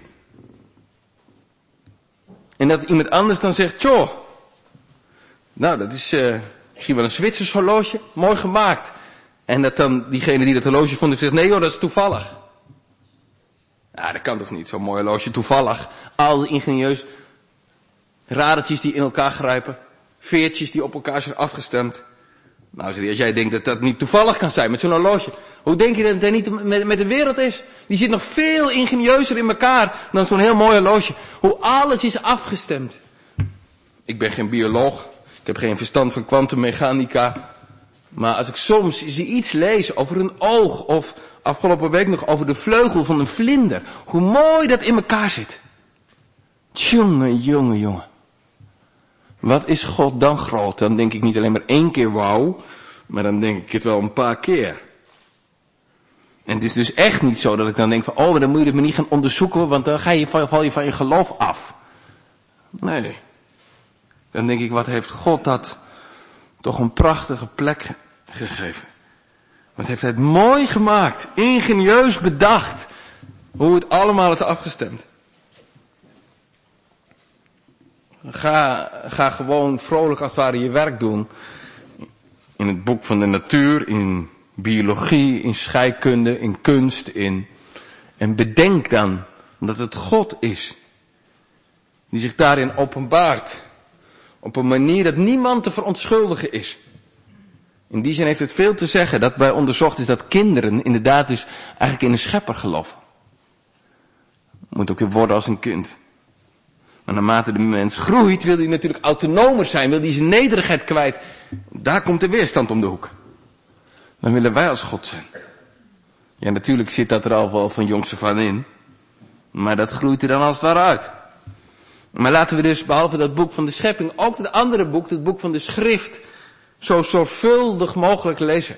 En dat iemand anders dan zegt, joh, nou dat is misschien wel een Zwitsers horloge, mooi gemaakt. En dat dan diegene die dat horloge vond, zegt, nee joh, dat is toevallig. Ja, dat kan toch niet, zo'n mooi horloge toevallig. Al die ingenieus, radertjes die in elkaar grijpen, veertjes die op elkaar zijn afgestemd. Nou, als jij denkt dat dat niet toevallig kan zijn met zo'n horloge, hoe denk je dat het niet met de wereld is? Die zit nog veel ingenieuzer in elkaar dan zo'n heel mooi horloge. Hoe alles is afgestemd. Ik ben geen bioloog, ik heb geen verstand van kwantummechanica. Maar als ik soms iets lees over een oog, of afgelopen week nog over de vleugel van een vlinder, hoe mooi dat in elkaar zit. Jongen. Wat is God dan groot? Dan denk ik niet alleen maar 1 keer wauw, maar dan denk ik het wel een paar keer. En het is dus echt niet zo dat ik dan denk van, maar dan moet je het maar niet gaan onderzoeken, want dan val je van je geloof af. Nee. Dan denk ik, wat heeft God dat toch een prachtige plek gegeven. Wat heeft hij het mooi gemaakt, ingenieus bedacht, hoe het allemaal is afgestemd. Ga gewoon vrolijk als het ware je werk doen. In het boek van de natuur, in biologie, in scheikunde, in kunst, en bedenk dan dat het God is. Die zich daarin openbaart. Op een manier dat niemand te verontschuldigen is. In die zin heeft het veel te zeggen dat bij onderzocht is dat kinderen inderdaad dus eigenlijk in een schepper geloven. Moet ook weer worden als een kind. Maar naarmate de mens groeit, wil hij natuurlijk autonomer zijn, wil hij zijn nederigheid kwijt. Daar komt de weerstand om de hoek. Dan willen wij als God zijn. Ja, natuurlijk zit dat er al wel van jongs af aan in. Maar dat groeit er dan als het ware uit. Maar laten we dus, behalve dat boek van de schepping, ook het andere boek, het boek van de schrift, zo zorgvuldig mogelijk lezen.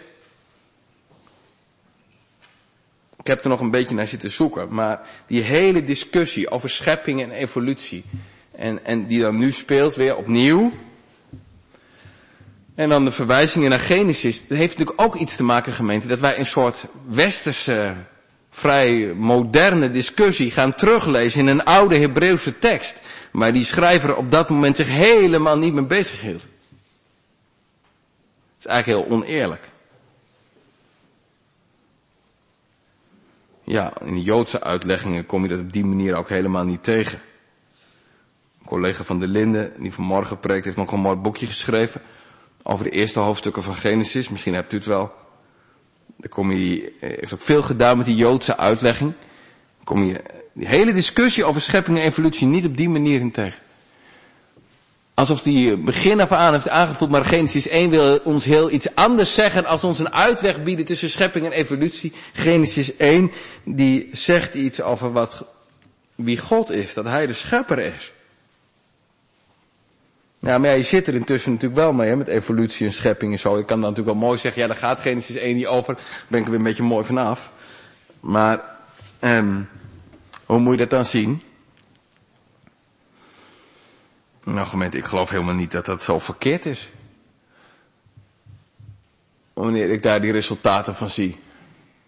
Ik heb er nog een beetje naar zitten zoeken, maar die hele discussie over schepping en evolutie, en die dan nu speelt weer opnieuw, en dan de verwijzingen naar Genesis, dat heeft natuurlijk ook iets te maken, gemeente, dat wij een soort westerse, vrij moderne discussie gaan teruglezen in een oude Hebreeuwse tekst, maar die schrijver op dat moment zich helemaal niet mee bezig hield. Dat is eigenlijk heel oneerlijk. Ja, in de Joodse uitleggingen kom je dat op die manier ook helemaal niet tegen. Een collega van der Linden, die vanmorgen preekt, heeft nog een mooi boekje geschreven over de eerste hoofdstukken van Genesis. Misschien hebt u het wel. Daar heeft ook veel gedaan met die Joodse uitlegging. Dan kom je die hele discussie over schepping en evolutie niet op die manier in tegen. Alsof die begin af aan heeft aangevoeld, maar Genesis 1 wil ons heel iets anders zeggen als ons een uitweg bieden tussen schepping en evolutie. Genesis 1, die zegt iets over wie God is, dat hij de schepper is. Ja, maar je zit er intussen natuurlijk wel mee, hè, met evolutie en schepping en zo. Je kan dan natuurlijk wel mooi zeggen, ja, daar gaat Genesis 1 niet over. Daar ben ik er weer een beetje mooi vanaf. Maar, hoe moet je dat dan zien? Nou gemeente, ik geloof helemaal niet dat dat zo verkeerd is. Wanneer ik daar die resultaten van zie.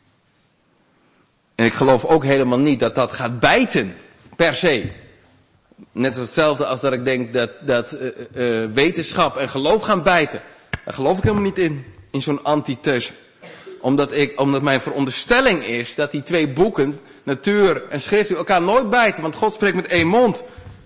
En ik geloof ook helemaal niet dat dat gaat bijten, per se. Net als hetzelfde als dat ik denk dat wetenschap en geloof gaan bijten. Daar geloof ik helemaal niet in zo'n antithese. Omdat mijn veronderstelling is dat die twee boeken, natuur en schrift, elkaar nooit bijten. Want God spreekt met één mond.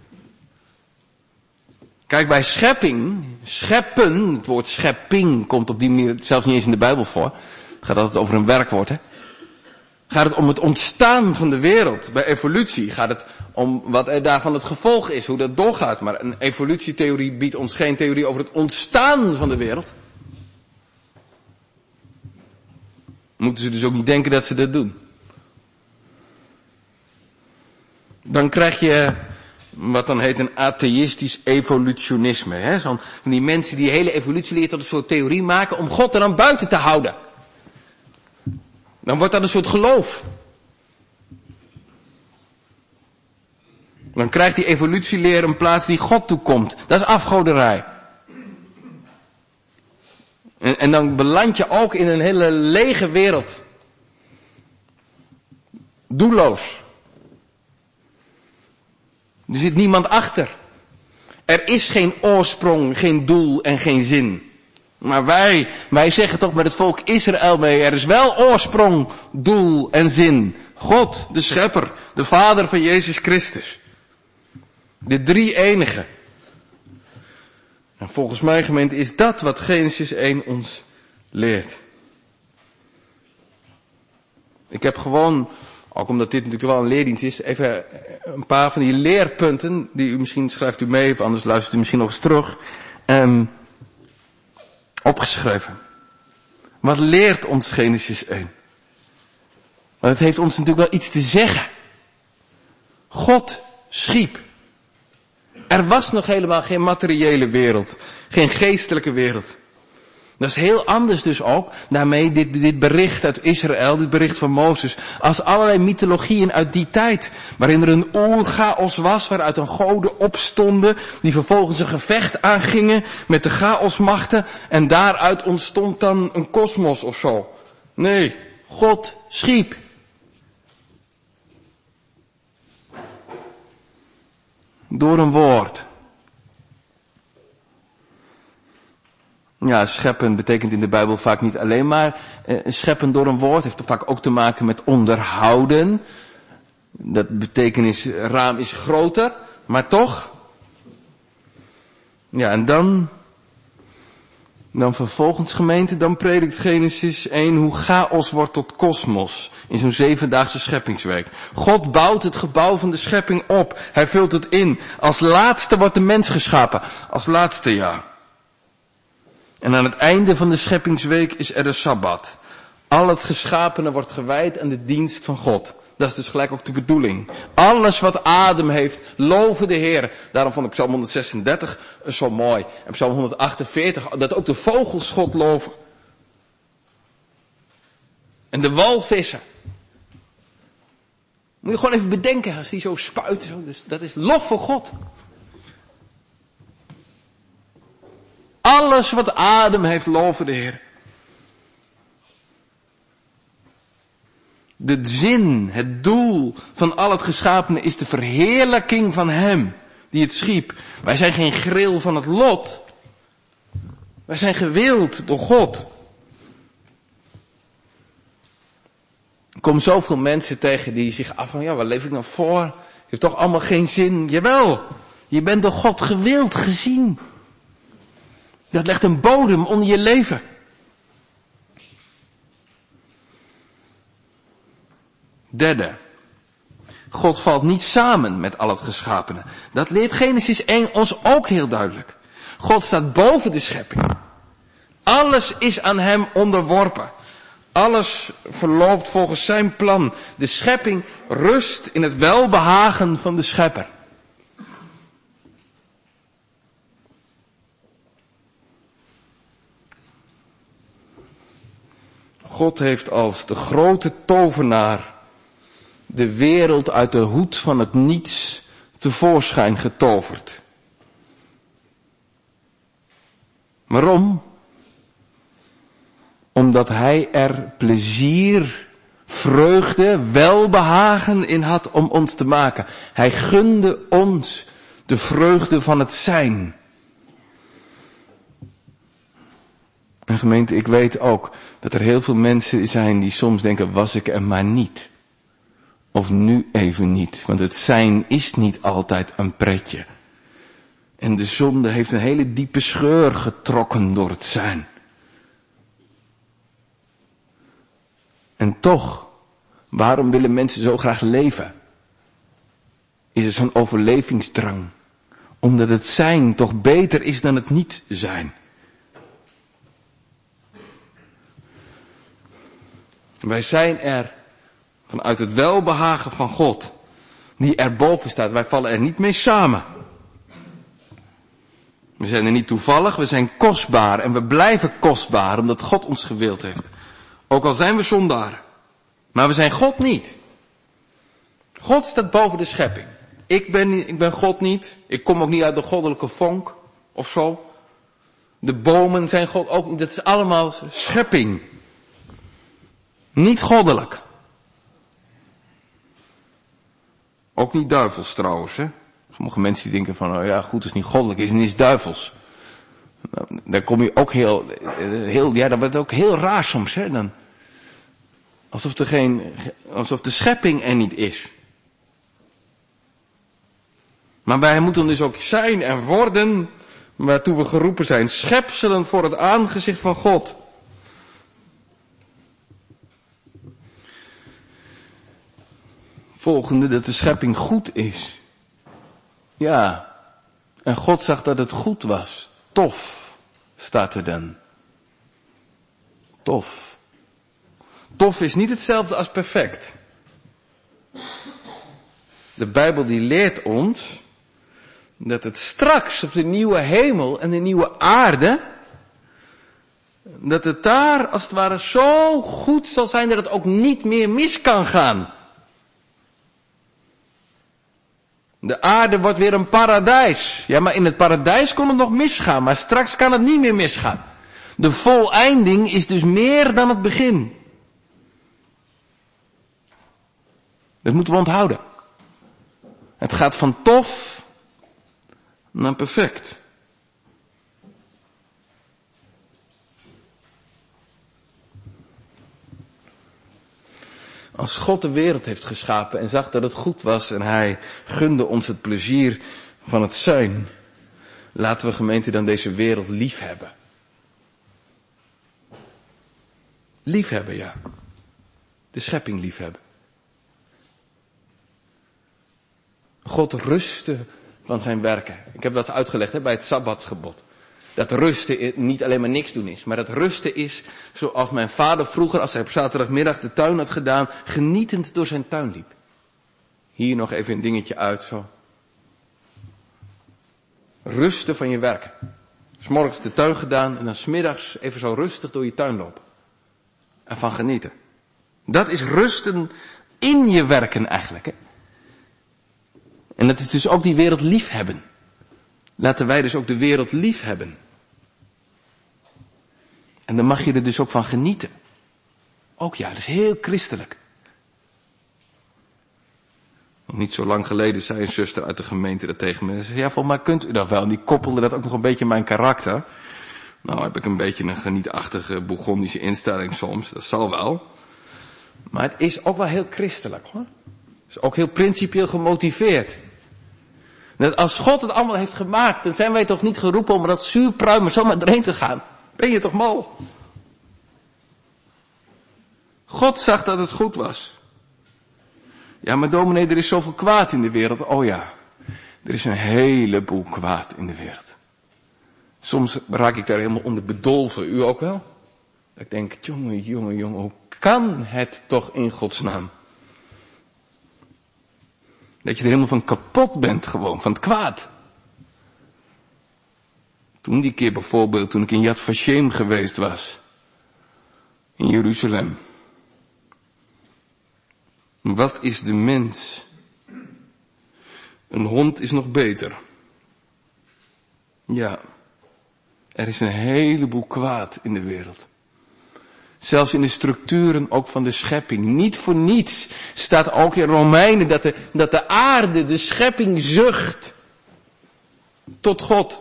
Kijk, bij scheppen, het woord schepping komt op die manier zelfs niet eens in de Bijbel voor. Gaat altijd over een werkwoord, hè. Gaat het om het ontstaan van de wereld. Bij evolutie gaat het om wat er daarvan het gevolg is, hoe dat doorgaat. Maar een evolutietheorie biedt ons geen theorie over het ontstaan van de wereld. Moeten ze dus ook niet denken dat ze dat doen. Dan krijg je wat dan heet een atheïstisch evolutionisme. Hè? Van die mensen die de hele evolutieleer tot een soort theorie maken om God er dan buiten te houden. Dan wordt dat een soort geloof. Dan krijgt die evolutieleer een plaats die God toekomt. Dat is afgoderij. En dan beland je ook in een hele lege wereld. Doelloos. Er zit niemand achter. Er is geen oorsprong, geen doel en geen zin. Maar wij zeggen toch met het volk Israël mee, er is wel oorsprong, doel en zin. God, de schepper, de Vader van Jezus Christus. De drie enige. En volgens mij, gemeente, is dat wat Genesis 1 ons leert. Ik heb gewoon, ook omdat dit natuurlijk wel een leerdienst is, even een paar van die leerpunten, die u misschien schrijft u mee, of anders luistert u misschien nog eens terug, opgeschreven. Wat leert ons Genesis 1? Want het heeft ons natuurlijk wel iets te zeggen. God schiep. Er was nog helemaal geen materiële wereld. Geen geestelijke wereld. Dat is heel anders dus ook, daarmee dit bericht uit Israël, dit bericht van Mozes, als allerlei mythologieën uit die tijd, waarin er een oerchaos was, waaruit een goden opstonden, die vervolgens een gevecht aangingen met de chaosmachten, en daaruit ontstond dan een kosmos of zo. Nee, God schiep. Door een woord. Ja, scheppen betekent in de Bijbel vaak niet alleen maar scheppen door een woord. Heeft vaak ook te maken met onderhouden. Dat betekenisraam is groter, maar toch. Ja, en dan vervolgens gemeente, dan predikt Genesis 1 hoe chaos wordt tot kosmos. In zo'n 7-daagse scheppingsweek. God bouwt het gebouw van de schepping op. Hij vult het in. Als laatste wordt de mens geschapen. Als laatste, ja. En aan het einde van de scheppingsweek is er de Sabbat. Al het geschapene wordt gewijd aan de dienst van God. Dat is dus gelijk ook de bedoeling. Alles wat adem heeft, loven de Heer. Daarom vond ik Psalm 136 zo mooi. En Psalm 148, dat ook de vogels God loven. En de walvissen. Moet je gewoon even bedenken, als die zo spuiten. Zo, dus dat is lof voor God. Alles wat adem heeft, loven de Heer. De zin, het doel van al het geschapene is de verheerlijking van Hem die het schiep. Wij zijn geen gril van het lot. Wij zijn gewild door God. Ik kom zoveel mensen tegen die zich af van, ja, wat leef ik nou voor? Het heeft toch allemaal geen zin? Jawel, je bent door God gewild, gezien. Dat legt een bodem onder je leven. Derde. God valt niet samen met al het geschapene. Dat leert Genesis 1 ons ook heel duidelijk. God staat boven de schepping. Alles is aan Hem onderworpen. Alles verloopt volgens zijn plan. De schepping rust in het welbehagen van de schepper. God heeft als de grote tovenaar de wereld uit de hoed van het niets tevoorschijn getoverd. Waarom? Omdat Hij er plezier, vreugde, welbehagen in had om ons te maken. Hij gunde ons De vreugde van het zijn. En gemeente, ik weet ook dat er heel veel mensen zijn die soms denken, was ik er maar niet. Of nu even niet. Want het zijn is niet altijd een pretje. En de zonde heeft een hele diepe scheur getrokken door het zijn. En toch, waarom willen mensen zo graag leven? Is er zo'n overlevingsdrang? Omdat het zijn toch beter is dan het niet zijn. Wij zijn er vanuit het welbehagen van God, die erboven staat. Wij vallen er niet mee samen. We zijn er niet toevallig, we zijn kostbaar en we blijven kostbaar omdat God ons gewild heeft. Ook al zijn we zondaren. Maar we zijn God niet. God staat boven de schepping. Ik ben God niet. Ik kom ook niet uit de goddelijke vonk of zo. De bomen zijn God ook niet. Dat is allemaal schepping. Niet goddelijk. Ook niet duivels trouwens, hè. Sommige mensen die denken van, oh ja, goed, is niet goddelijk, is duivels. Nou, daar kom je ook dan wordt het ook heel raar soms, hè. Dan, alsof de schepping er niet is. Maar wij moeten dus ook zijn en worden, waartoe we geroepen zijn, schepselen voor het aangezicht van God. Volgende, dat de schepping goed is. Ja, en God zag dat het goed was. Tof, staat er dan. Tof. Tof is niet hetzelfde als perfect. De Bijbel die leert ons dat het straks op de nieuwe hemel en de nieuwe aarde, dat het daar als het ware zo goed zal zijn dat het ook niet meer mis kan gaan. De aarde wordt weer een paradijs. Ja, maar in het paradijs kon het nog misgaan, maar straks kan het niet meer misgaan. De voleinding is dus meer dan het begin. Dat moeten we onthouden. Het gaat van tof naar perfect. Als God de wereld heeft geschapen en zag dat het goed was en hij gunde ons het plezier van het zijn, laten we gemeente dan deze wereld lief hebben. Liefhebben, ja. De schepping liefhebben. God rustte van zijn werken. Ik heb dat uitgelegd bij het Sabbatsgebod. Dat rusten niet alleen maar niks doen is, maar dat rusten is zoals mijn vader vroeger, als hij op zaterdagmiddag de tuin had gedaan, genietend door zijn tuin liep. Hier nog even een dingetje uit zo. Rusten van je werken. 'S morgens de tuin gedaan en dan 's middags even zo rustig door je tuin lopen. En van genieten. Dat is rusten in je werken eigenlijk. Hè? En dat is dus ook die wereld lief hebben. Laten wij dus ook de wereld lief hebben. En dan mag je er dus ook van genieten. Ook ja, dat is heel christelijk. Nog niet zo lang geleden zei een zuster uit de gemeente dat tegen me. Ze zei, ja, volgens mij kunt u dat wel. En die koppelde dat ook nog een beetje mijn karakter. Nou heb ik een beetje een genietachtige Bourgondische instelling soms. Dat zal wel. Maar het is ook wel heel christelijk hoor. Het is ook heel principieel gemotiveerd. Dat als God het allemaal heeft gemaakt, dan zijn wij toch niet geroepen om dat zuurpruimen zomaar erin te gaan. Ben je toch mal? God zag dat het goed was. Ja, maar dominee, er is zoveel kwaad in de wereld. Oh ja, er is een heleboel kwaad in de wereld. Soms raak ik daar helemaal onder bedolven. U ook wel? Ik denk, jongen, hoe kan het toch in Godsnaam? Dat je er helemaal van kapot bent gewoon, van het kwaad. Toen die keer bijvoorbeeld, toen ik in Yad Vashem geweest was. In Jeruzalem. Wat is de mens? Een hond is nog beter. Ja, er is een heleboel kwaad in de wereld. Zelfs in de structuren ook van de schepping. Niet voor niets staat ook in Romeinen dat de aarde, de schepping zucht. tot God.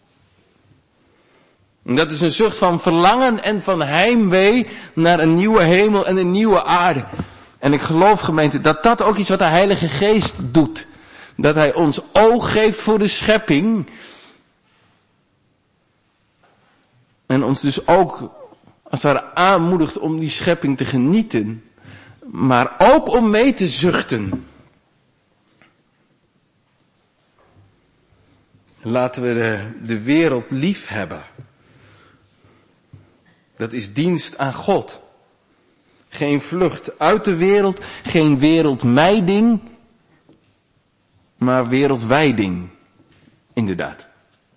En dat is een zucht van verlangen en van heimwee naar een nieuwe hemel en een nieuwe aarde. En ik geloof, gemeente, dat dat ook iets wat de Heilige Geest doet. Dat Hij ons oog geeft voor de schepping. En ons dus ook, als het ware, aanmoedigt om die schepping te genieten. Maar ook om mee te zuchten. Laten we de wereld lief hebben. Dat is dienst aan God. Geen vlucht uit de wereld, geen wereldmijding, maar wereldwijding. Inderdaad.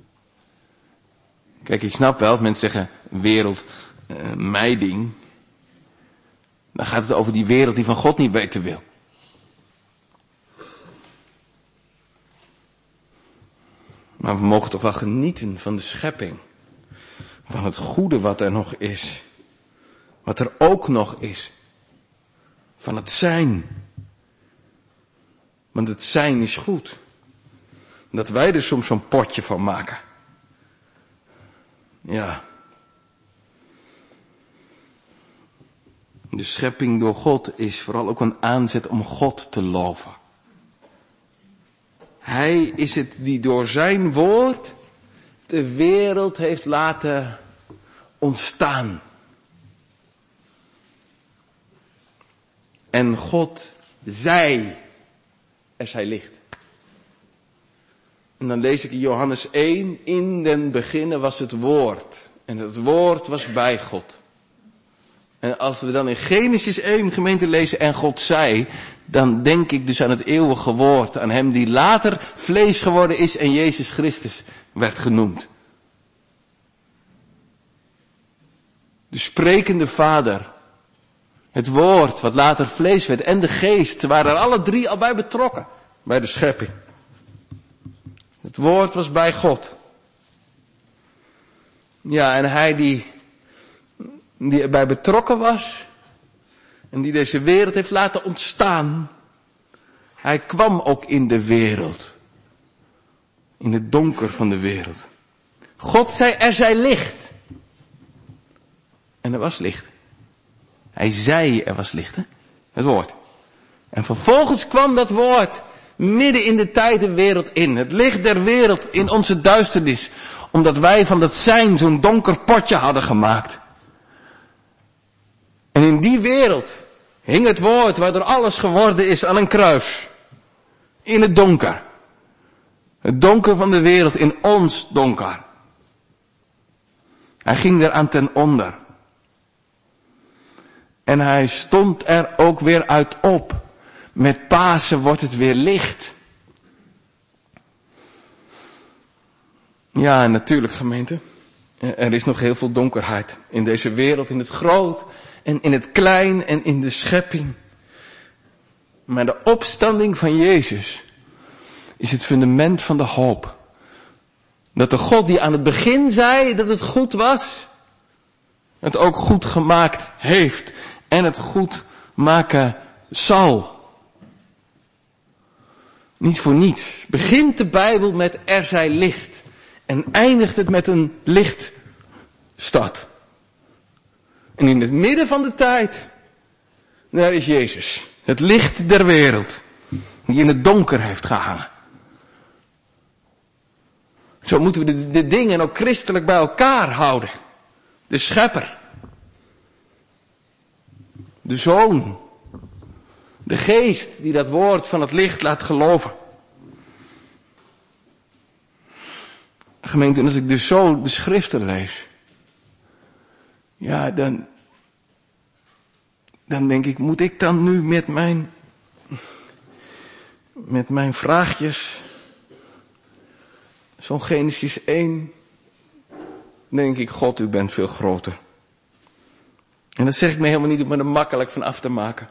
Kijk, ik snap wel, als mensen zeggen wereldmijding, dan gaat het over die wereld die van God niet weten wil. Maar we mogen toch wel genieten van de schepping. Van het goede wat er nog is. Wat er ook nog is. Van het zijn. Want het zijn is goed. Dat wij er soms zo'n potje van maken. Ja. De schepping door God is vooral ook een aanzet om God te loven. Hij is het die door zijn woord de wereld heeft laten ontstaan. En God zei, er zij licht. En dan lees ik in Johannes 1, in den beginne was het woord. En het woord was bij God. En als we dan in Genesis 1 gemeente lezen en God zei, dan denk ik dus aan het eeuwige woord, aan hem die later vlees geworden is en Jezus Christus werd genoemd. De sprekende Vader, het woord wat later vlees werd en de geest, waren er alle drie al bij betrokken, bij de schepping. Het woord was bij God. Ja, en hij die erbij betrokken was en die deze wereld heeft laten ontstaan, hij kwam ook in de wereld. In het donker van de wereld. God zei, er zij licht. En er was licht. Hij zei, er was licht, hè? Het woord. En vervolgens kwam dat woord midden in de tijd en wereld in. Het licht der wereld in onze duisternis. Omdat wij van dat zijn zo'n donker potje hadden gemaakt. En in die wereld hing het woord waardoor alles geworden is aan een kruis. In het donker. Het donker van de wereld in ons donker. Hij ging eraan ten onder. En hij stond er ook weer uit op. Met Pasen wordt het weer licht. Ja, natuurlijk gemeente. Er is nog heel veel donkerheid in deze wereld, in het groot en in het klein en in de schepping. Maar de opstanding van Jezus is het fundament van de hoop. Dat de God die aan het begin zei dat het goed was, het ook goed gemaakt heeft en het goed maken zal. Niet voor niets. Begint de Bijbel met er zij licht en eindigt het met een lichtstad. En in het midden van de tijd, daar is Jezus. Het licht der wereld, die in het donker heeft gehangen. Zo moeten we de dingen ook christelijk bij elkaar houden. De schepper. De zoon. De geest die dat woord van het licht laat geloven. Gemeente, en als ik dus zo de schriften lees. Ja, dan denk ik, moet ik dan nu met mijn vraagjes, zo'n Genesis 1, denk ik, God, u bent veel groter. En dat zeg ik me helemaal niet om er makkelijk van af te maken.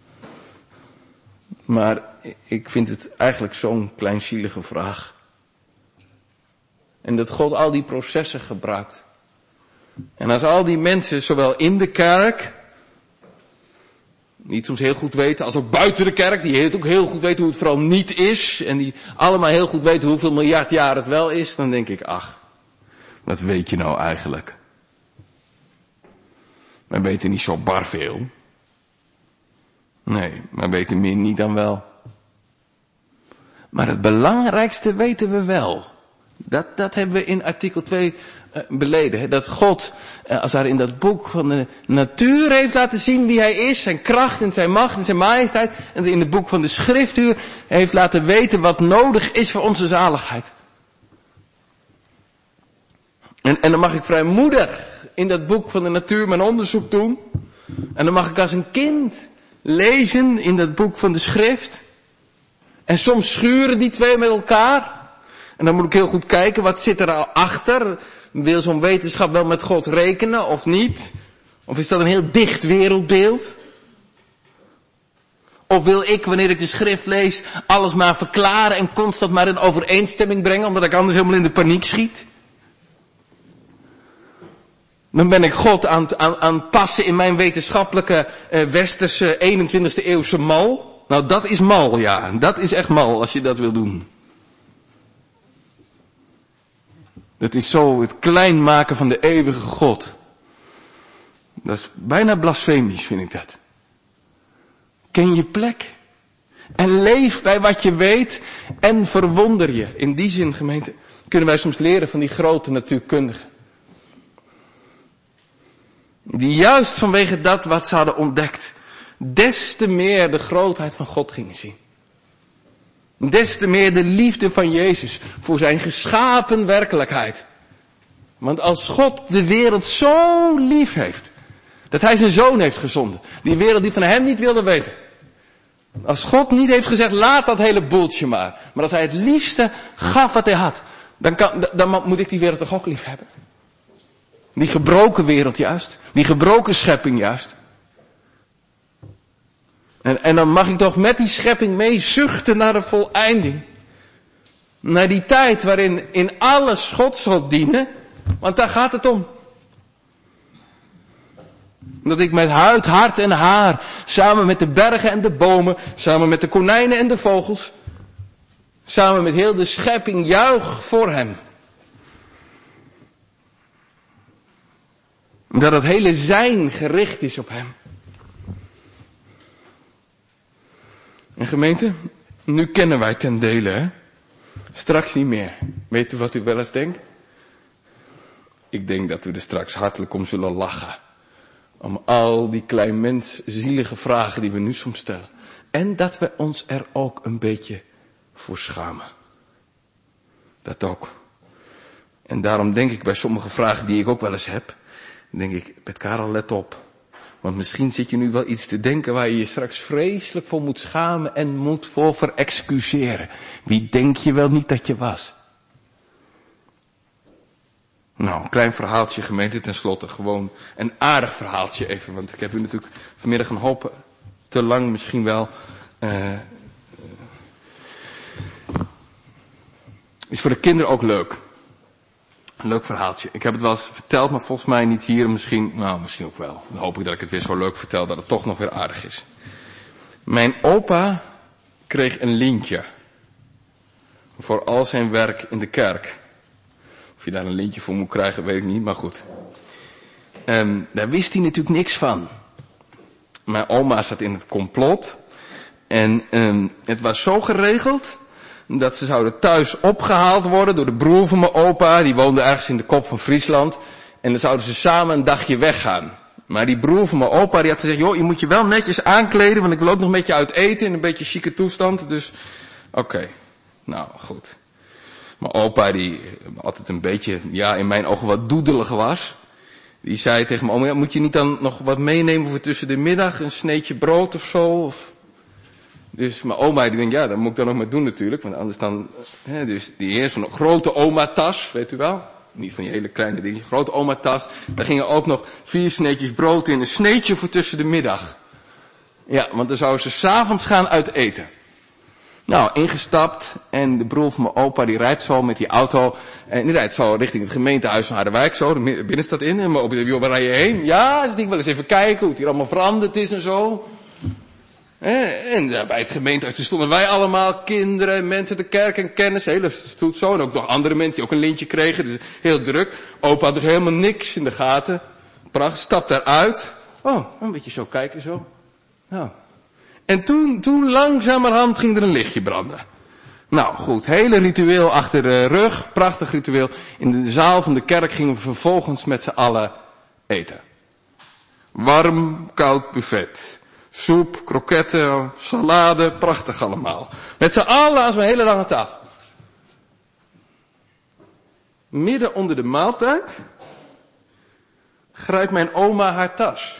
Maar ik vind het eigenlijk zo'n kleinzielige vraag. En dat God al die processen gebruikt. En als al die mensen, zowel in de kerk, Die het soms heel goed weten, als ook buiten de kerk, die het ook heel goed weten hoe het vooral niet is. En die allemaal heel goed weten hoeveel miljard jaar het wel is. Dan denk ik, ach, wat weet je nou eigenlijk? Wij weten niet zo bar veel. Nee, wij weten meer niet dan wel. Maar het belangrijkste weten we wel. Dat hebben we in artikel 2 beleden. Dat God, als hij in dat boek van de natuur heeft laten zien wie hij is. Zijn kracht en zijn macht en zijn majesteit. En in het boek van de schriftuur heeft laten weten wat nodig is voor onze zaligheid. En dan mag ik vrijmoedig in dat boek van de natuur mijn onderzoek doen. En dan mag ik als een kind lezen in dat boek van de schrift. En soms schuren die twee met elkaar. En dan moet ik heel goed kijken, wat zit er al achter? Wil zo'n wetenschap wel met God rekenen of niet? Of is dat een heel dicht wereldbeeld? Of wil ik, wanneer ik de schrift lees, alles maar verklaren en constant maar in overeenstemming brengen, omdat ik anders helemaal in de paniek schiet? Dan ben ik God aan het passen in mijn wetenschappelijke westerse 21e eeuwse mal. Nou, dat is mal, ja. Dat is echt mal, als je dat wil doen. Dat is zo het klein maken van de eeuwige God. Dat is bijna blasfemisch, vind ik dat. Ken je plek. En leef bij wat je weet. En verwonder je. In die zin, gemeente, kunnen wij soms leren van die grote natuurkundigen. Die juist vanwege dat wat ze hadden ontdekt, des te meer de grootheid van God gingen zien. Des te meer de liefde van Jezus voor zijn geschapen werkelijkheid. Want als God de wereld zo lief heeft, dat hij zijn zoon heeft gezonden, die wereld die van hem niet wilde weten. Als God niet heeft gezegd, laat dat hele boeltje maar als hij het liefste gaf wat hij had, dan moet ik die wereld toch ook lief hebben. Die gebroken wereld juist, die gebroken schepping juist. En dan mag ik toch met die schepping mee zuchten naar de voleinding. Naar die tijd waarin in alles God zal dienen. Want daar gaat het om. Dat ik met huid, hart en haar, samen met de bergen en de bomen, samen met de konijnen en de vogels, samen met heel de schepping juich voor hem. Dat het hele zijn gericht is op hem. En gemeente, nu kennen wij ten dele, hè? Straks niet meer. Weet u wat u wel eens denkt? Ik denk dat we er straks hartelijk om zullen lachen. Om al die kleinmenszielige vragen die we nu soms stellen. En dat we ons er ook een beetje voor schamen. Dat ook. En daarom denk ik bij sommige vragen die ik ook wel eens heb, denk ik, met Karel, let op. Want misschien zit je nu wel iets te denken waar je je straks vreselijk voor moet schamen en moet voor verexcuseren. Wie denk je wel niet dat je was? Nou, een klein verhaaltje, gemeente, tenslotte. Gewoon een aardig verhaaltje even. Want ik heb u natuurlijk vanmiddag een hoop te lang misschien wel. Is voor de kinderen ook leuk. Een leuk verhaaltje. Ik heb het wel eens verteld, maar volgens mij niet hier. Misschien ook wel. Dan hoop ik dat ik het weer zo leuk vertel dat het toch nog weer aardig is. Mijn opa kreeg een lintje. Voor al zijn werk in de kerk. Of je daar een lintje voor moet krijgen, weet ik niet, maar goed. Daar wist hij natuurlijk niks van. Mijn oma zat in het complot. En het was zo geregeld dat ze zouden thuis opgehaald worden door de broer van mijn opa. Die woonde ergens in de kop van Friesland. En dan zouden ze samen een dagje weggaan. Maar die broer van mijn opa die had gezegd, joh, je moet je wel netjes aankleden, want ik wil ook nog met je uit eten in een beetje chique toestand. Dus, oké. Nou, goed. Mijn opa die altijd een beetje, in mijn ogen wat doedelig was. Die zei tegen mijn oma, moet je niet dan nog wat meenemen voor tussen de middag? Een sneetje brood of zo? Of... Dus mijn oma die denkt, dat moet ik dan nog maar doen natuurlijk. Want anders dan, dus die eerst zo'n grote oma-tas, weet u wel. Niet van je hele kleine ding, grote oma-tas. Daar gingen ook nog 4 sneetjes brood in, een sneetje voor tussen de middag. Ja, want dan zouden ze 's avonds gaan uit eten. Nou, ingestapt en de broer van mijn opa die rijdt zo met die auto. En die rijdt zo richting het gemeentehuis van Harderwijk, zo de binnenstad in. En mijn opa zegt, joh, waar rij je heen? Ja, dus ik wil eens even kijken hoe het hier allemaal veranderd is en zo. En bij het gemeentehuis stonden wij allemaal, kinderen, mensen, de kerk en kennis, hele stoet zo. En ook nog andere mensen die ook een lintje kregen, dus heel druk. Opa had nog helemaal niks in de gaten. Prachtig, stapt daaruit. Oh, een beetje zo kijken zo. Nou. En toen langzamerhand ging er een lichtje branden. Nou goed, hele ritueel achter de rug, prachtig ritueel. In de zaal van de kerk gingen we vervolgens met z'n allen eten. Warm, koud buffet. Soep, kroketten, salade, prachtig allemaal. Met z'n allen aan zo'n hele lange tafel. Midden onder de maaltijd grijpt mijn oma haar tas.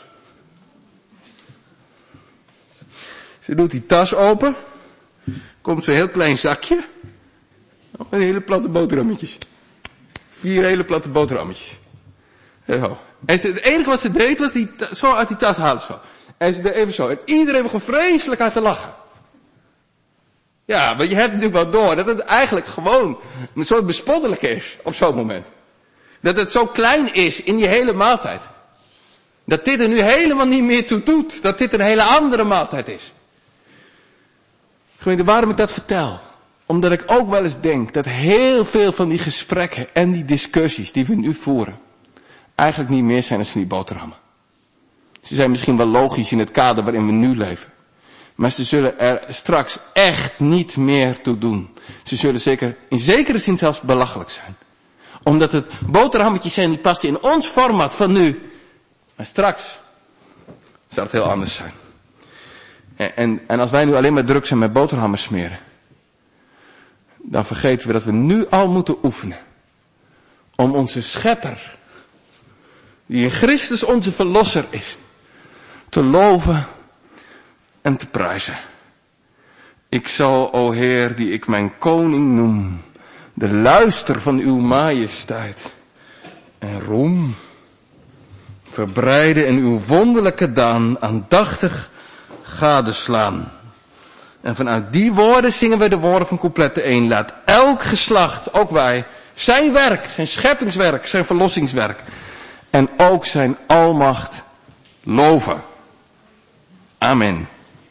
Ze doet die tas open. Komt zo'n heel klein zakje. Een hele platte boterhammetjes. 4 hele platte boterhammetjes. Zo. En het enige wat ze deed was zo uit die tas halen zo. En ze deed even zo. En iedereen begon vreselijk aan te lachen. Ja, maar je hebt natuurlijk wel door dat het eigenlijk gewoon een soort bespottelijk is op zo'n moment. Dat het zo klein is in je hele maaltijd. Dat dit er nu helemaal niet meer toe doet. Dat dit een hele andere maaltijd is. Gemeente, waarom ik dat vertel? Omdat ik ook wel eens denk dat heel veel van die gesprekken en die discussies die we nu voeren, eigenlijk niet meer zijn dan van die boterhammen. Ze zijn misschien wel logisch in het kader waarin we nu leven. Maar ze zullen er straks echt niet meer toe doen. Ze zullen zeker, in zekere zin zelfs belachelijk zijn. Omdat het boterhammetjes zijn die passen in ons format van nu. Maar straks zal het heel anders zijn. En als wij nu alleen maar druk zijn met boterhammen smeren, dan vergeten we dat we nu al moeten oefenen om onze schepper, die in Christus onze verlosser is, te loven en te prijzen. Ik zal, o Heer, die ik mijn koning noem, de luister van uw majesteit en roem, verbreiden en uw wonderlijke daan aandachtig gadeslaan. En vanuit die woorden zingen we de woorden van couplet 1. Laat elk geslacht, ook wij, zijn werk, zijn scheppingswerk, zijn verlossingswerk en ook zijn almacht loven. Amen.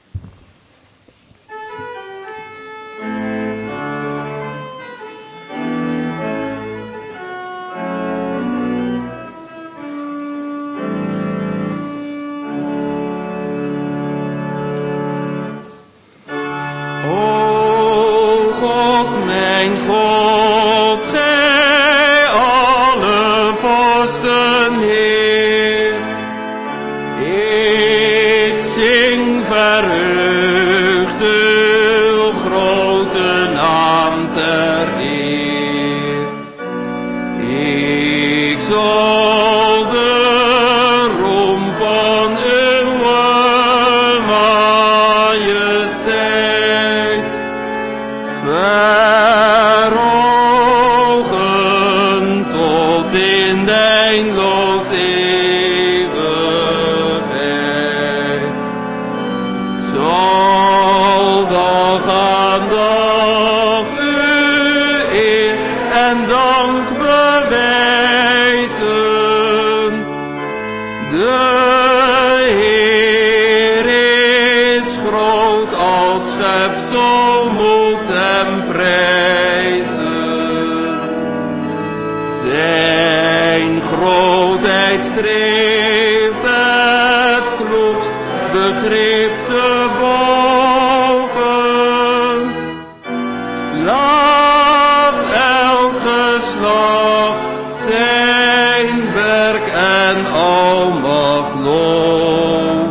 Mijn God, gij alle vorsten Heer, ik zing verheugd uw grote naam ter eer. Ik zal de roem van uw majesteit verhogen tot in eindeloos eeuwigheid. Ik zal dag aan dag u eer en dank bewijzen. De Heer is groot, als schepsel moet hem prijzen. Zijn grootheid streeft het kloekst begrip te boven. Laat elk geslacht zijn werk en almacht loven.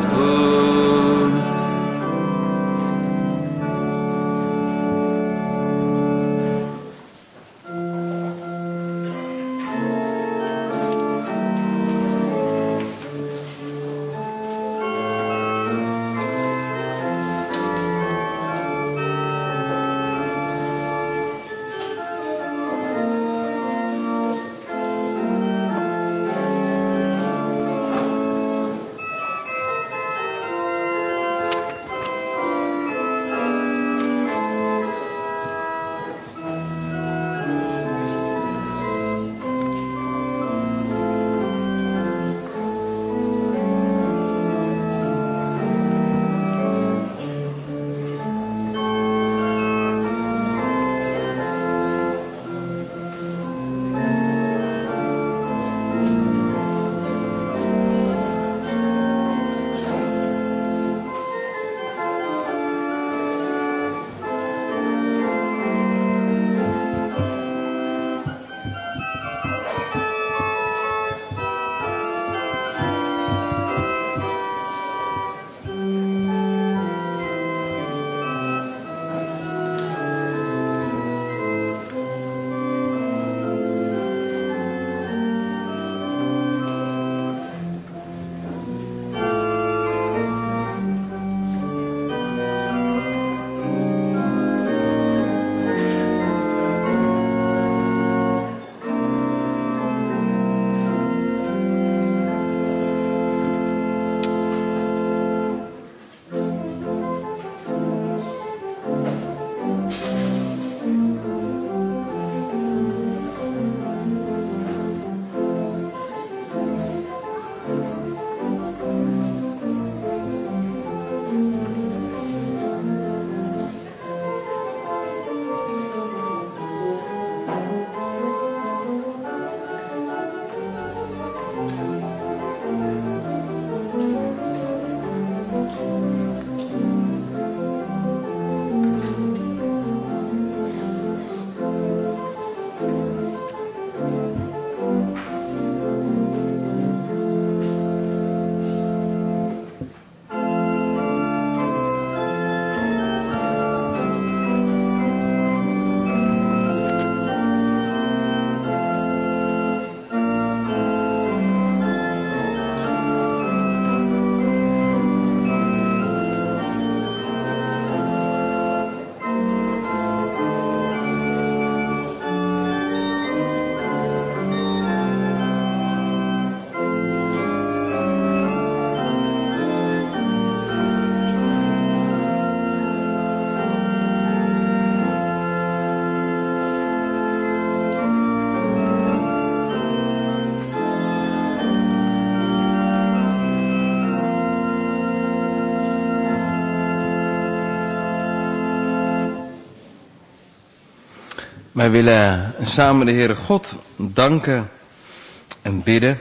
Wij willen samen de Heere God danken en bidden.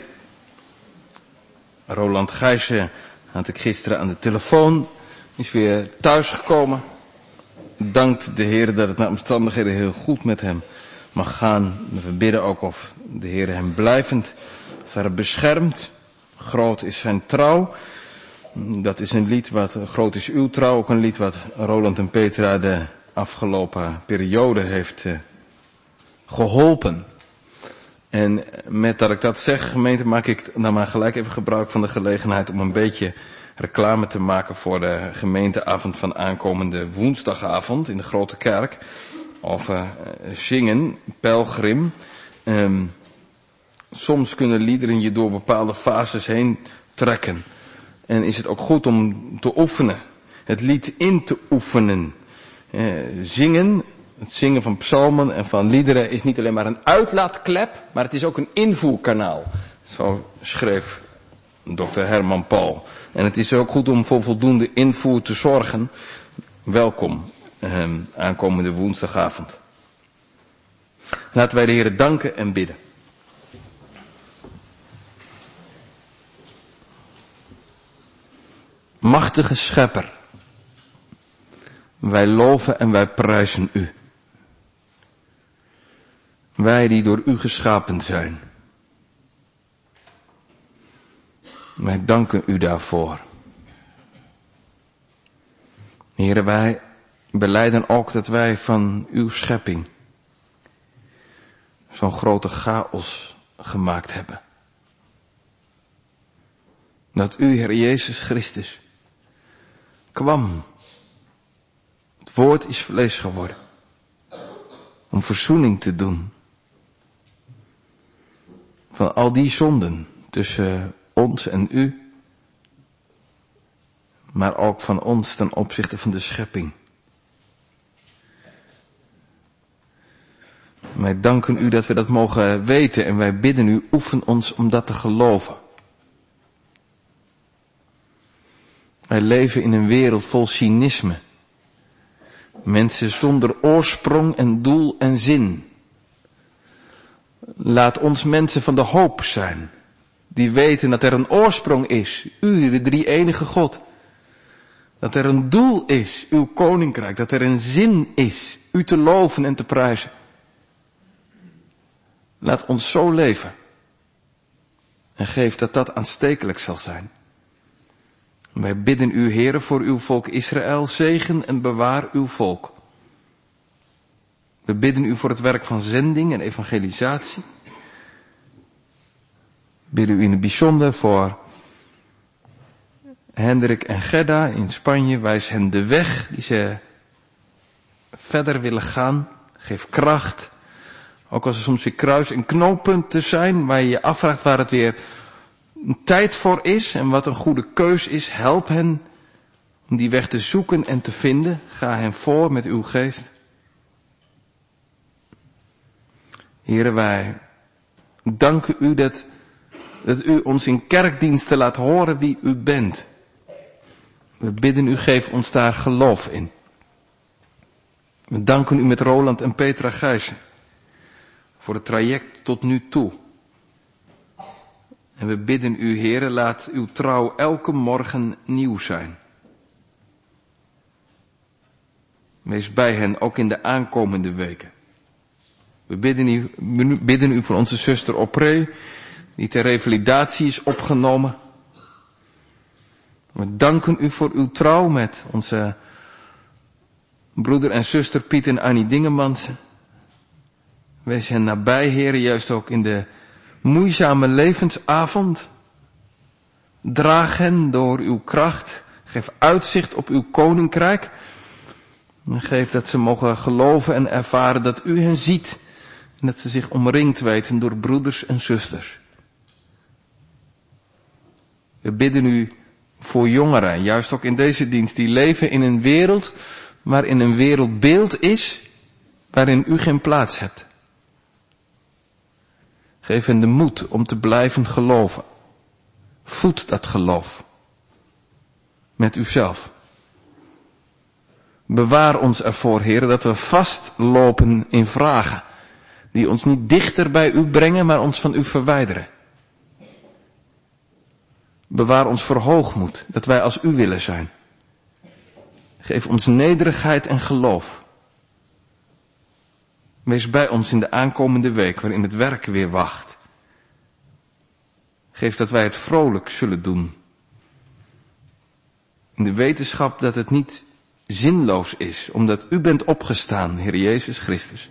Roland Gijssen had ik gisteren aan de telefoon, is weer thuisgekomen. Dankt de Heer dat het naar omstandigheden heel goed met hem mag gaan. We bidden ook of de Heer hem blijvend beschermt. Groot is zijn trouw. Dat is een lied wat, groot is uw trouw, ook een lied wat Roland en Petra de afgelopen periode heeft geholpen. En met dat ik dat zeg, gemeente, maak ik nou maar gelijk even gebruik van de gelegenheid om een beetje reclame te maken voor de gemeenteavond van aankomende woensdagavond in de Grote Kerk. Over zingen, pelgrim. Soms kunnen liederen je door bepaalde fases heen trekken. En is het ook goed om te oefenen. Het lied in te oefenen. Zingen, het zingen van psalmen en van liederen is niet alleen maar een uitlaatklep, maar het is ook een invoerkanaal. Zo schreef Dr. Herman Paul. En het is ook goed om voor voldoende invoer te zorgen. Welkom, aankomende woensdagavond. Laten wij de Heer danken en bidden. Machtige Schepper, wij loven en wij prijzen u. Wij die door u geschapen zijn. Wij danken u daarvoor. Heere, wij belijden ook dat wij van uw schepping zo'n grote chaos gemaakt hebben. Dat u, Heer Jezus Christus, kwam. Het woord is vlees geworden. Om verzoening te doen. Van al die zonden tussen ons en u. Maar ook van ons ten opzichte van de schepping. Wij danken u dat we dat mogen weten en wij bidden u, oefen ons om dat te geloven. Wij leven in een wereld vol cynisme. Mensen zonder oorsprong en doel en zin. Laat ons mensen van de hoop zijn. Die weten dat er een oorsprong is. U, de drie-enige God. Dat er een doel is, uw koninkrijk. Dat er een zin is, u te loven en te prijzen. Laat ons zo leven. En geef dat dat aanstekelijk zal zijn. Wij bidden u, Heere, voor uw volk Israël, zegen en bewaar uw volk. We bidden u voor het werk van zending en evangelisatie. We bidden u in het bijzonder voor Hendrik en Gerda in Spanje. Wijs hen de weg die ze verder willen gaan. Geef kracht. Ook als er soms weer kruis- en knooppunten zijn waar je je afvraagt waar het weer een tijd voor is en wat een goede keus is, help hen om die weg te zoeken en te vinden. Ga hen voor met uw geest. Heere, wij danken u dat u ons in kerkdiensten laat horen wie u bent. We bidden u, geef ons daar geloof in. We danken u met Roland en Petra Gijssen voor het traject tot nu toe. En we bidden u, Heere, laat uw trouw elke morgen nieuw zijn. Wees bij hen, ook in de aankomende weken. We bidden u voor onze zuster Opré, die ter revalidatie is opgenomen. We danken u voor uw trouw met onze broeder en zuster Piet en Annie Dingemansen. Wees hen nabij, Heere, juist ook in de moeizame levensavond. Draag hen door uw kracht. Geef uitzicht op uw koninkrijk. En geef dat ze mogen geloven en ervaren dat u hen ziet. En dat ze zich omringd weten door broeders en zusters. We bidden u voor jongeren, juist ook in deze dienst, die leven in een wereld waarin een wereldbeeld is waarin u geen plaats hebt. Geef hen de moed om te blijven geloven. Voed dat geloof. Met uzelf. Bewaar ons ervoor, Heer, dat we vastlopen in vragen, die ons niet dichter bij u brengen, maar ons van u verwijderen. Bewaar ons voor hoogmoed, dat wij als u willen zijn. Geef ons nederigheid en geloof. Wees bij ons in de aankomende week, waarin het werk weer wacht. Geef dat wij het vrolijk zullen doen. In de wetenschap dat het niet zinloos is, omdat u bent opgestaan, Heer Jezus Christus.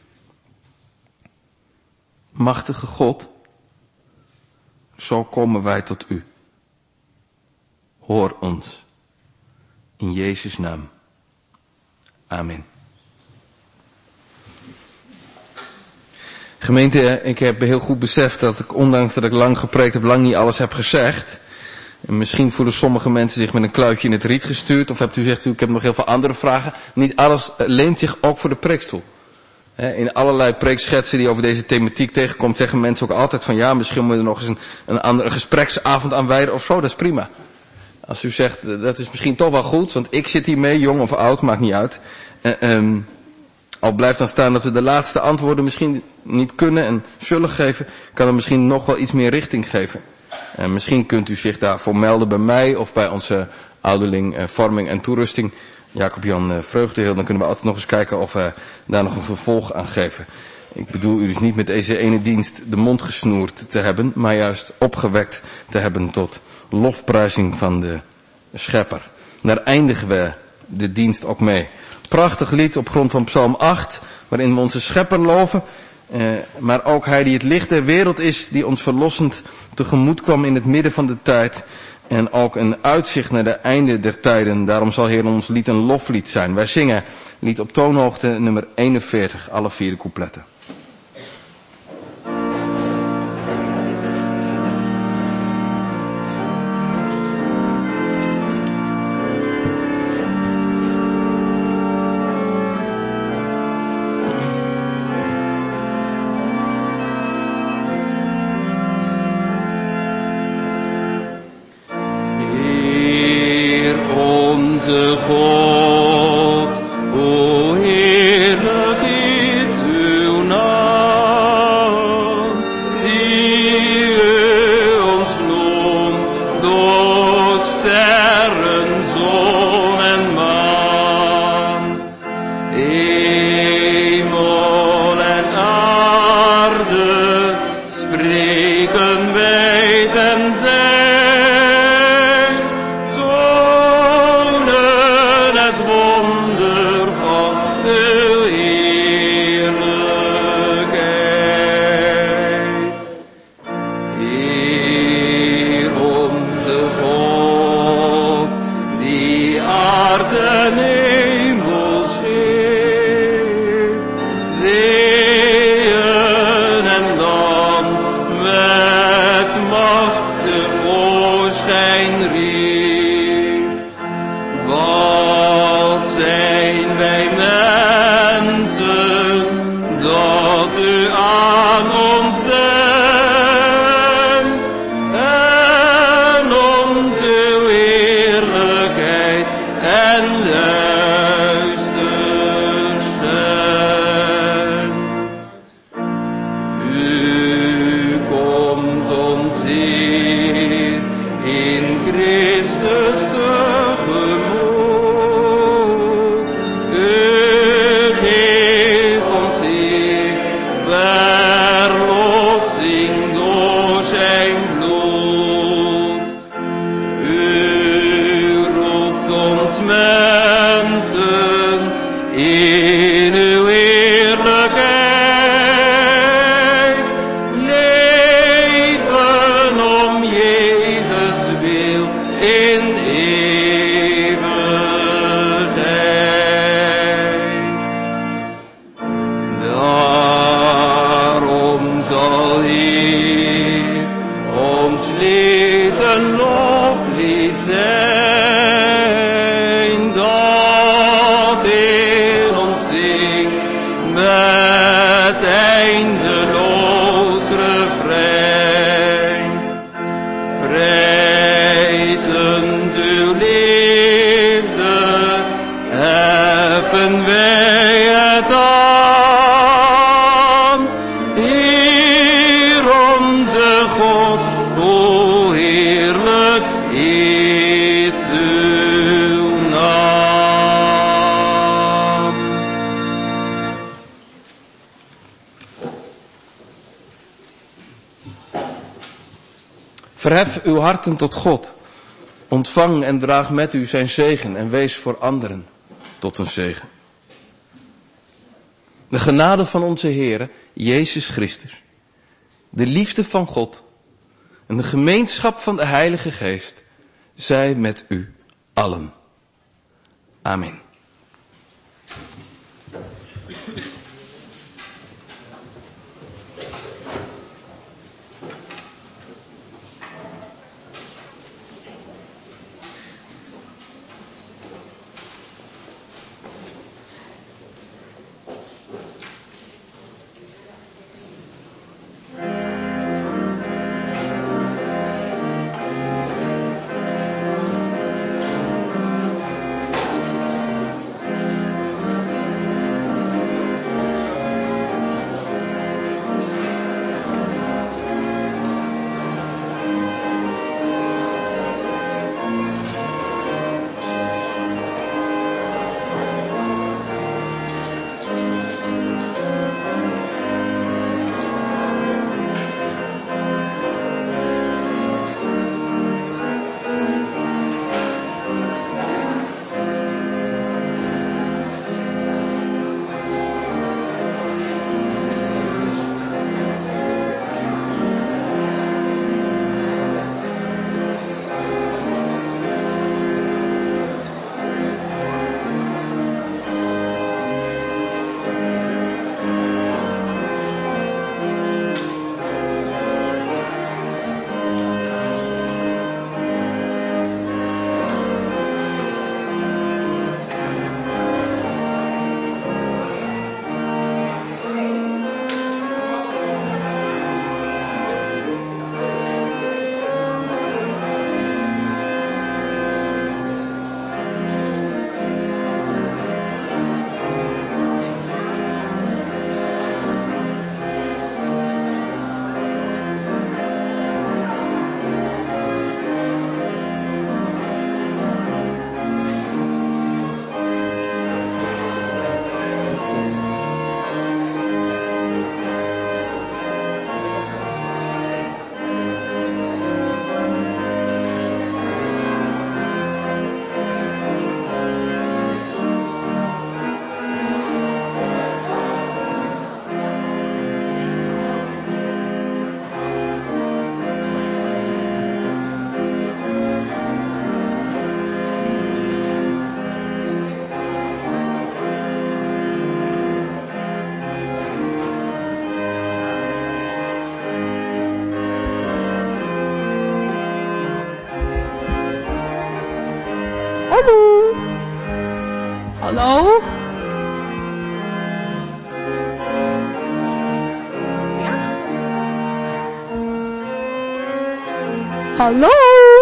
Machtige God, zo komen wij tot u. Hoor ons. In Jezus' naam. Amen. Gemeente, ik heb heel goed beseft dat ik, ondanks dat ik lang gepreekt heb, lang niet alles heb gezegd. En misschien voelen sommige mensen zich met een kluitje in het riet gestuurd. Of hebt u gezegd, ik heb nog heel veel andere vragen. Niet alles leent zich ook voor de preekstoel. In allerlei preekschetsen die over deze thematiek tegenkomt, zeggen mensen ook altijd van ja, misschien moeten we er nog eens een andere gespreksavond aan wijden of zo. Dat is prima. Als u zegt, dat is misschien toch wel goed, want ik zit hier mee, jong of oud, maakt niet uit. Al blijft dan staan dat we de laatste antwoorden misschien niet kunnen en zullen geven, kan er misschien nog wel iets meer richting geven. En misschien kunt u zich daarvoor melden bij mij of bij onze ouderling vorming en toerusting, Jacob-Jan Vreugdeheel. Dan kunnen we altijd nog eens kijken of we daar nog een vervolg aan geven. Ik bedoel u dus niet met deze ene dienst de mond gesnoerd te hebben, maar juist opgewekt te hebben tot lofprijzing van de Schepper. Daar eindigen we de dienst ook mee. Prachtig lied op grond van Psalm 8, waarin we onze Schepper loven. Maar ook Hij die het licht der wereld is, die ons verlossend tegemoet kwam in het midden van de tijd. En ook een uitzicht naar de einde der tijden. Daarom zal Heer ons lied een loflied zijn. Wij zingen lied op toonhoogte nummer 41, alle 4 coupletten. Prijzend uw liefde Verhef uw harten tot God. Ontvang en draag met u zijn zegen en wees voor anderen tot een zegen. De genade van onze Heere, Jezus Christus, de liefde van God en de gemeenschap van de Heilige Geest zij met u allen. Amen. Hallo? Ja? Hallo?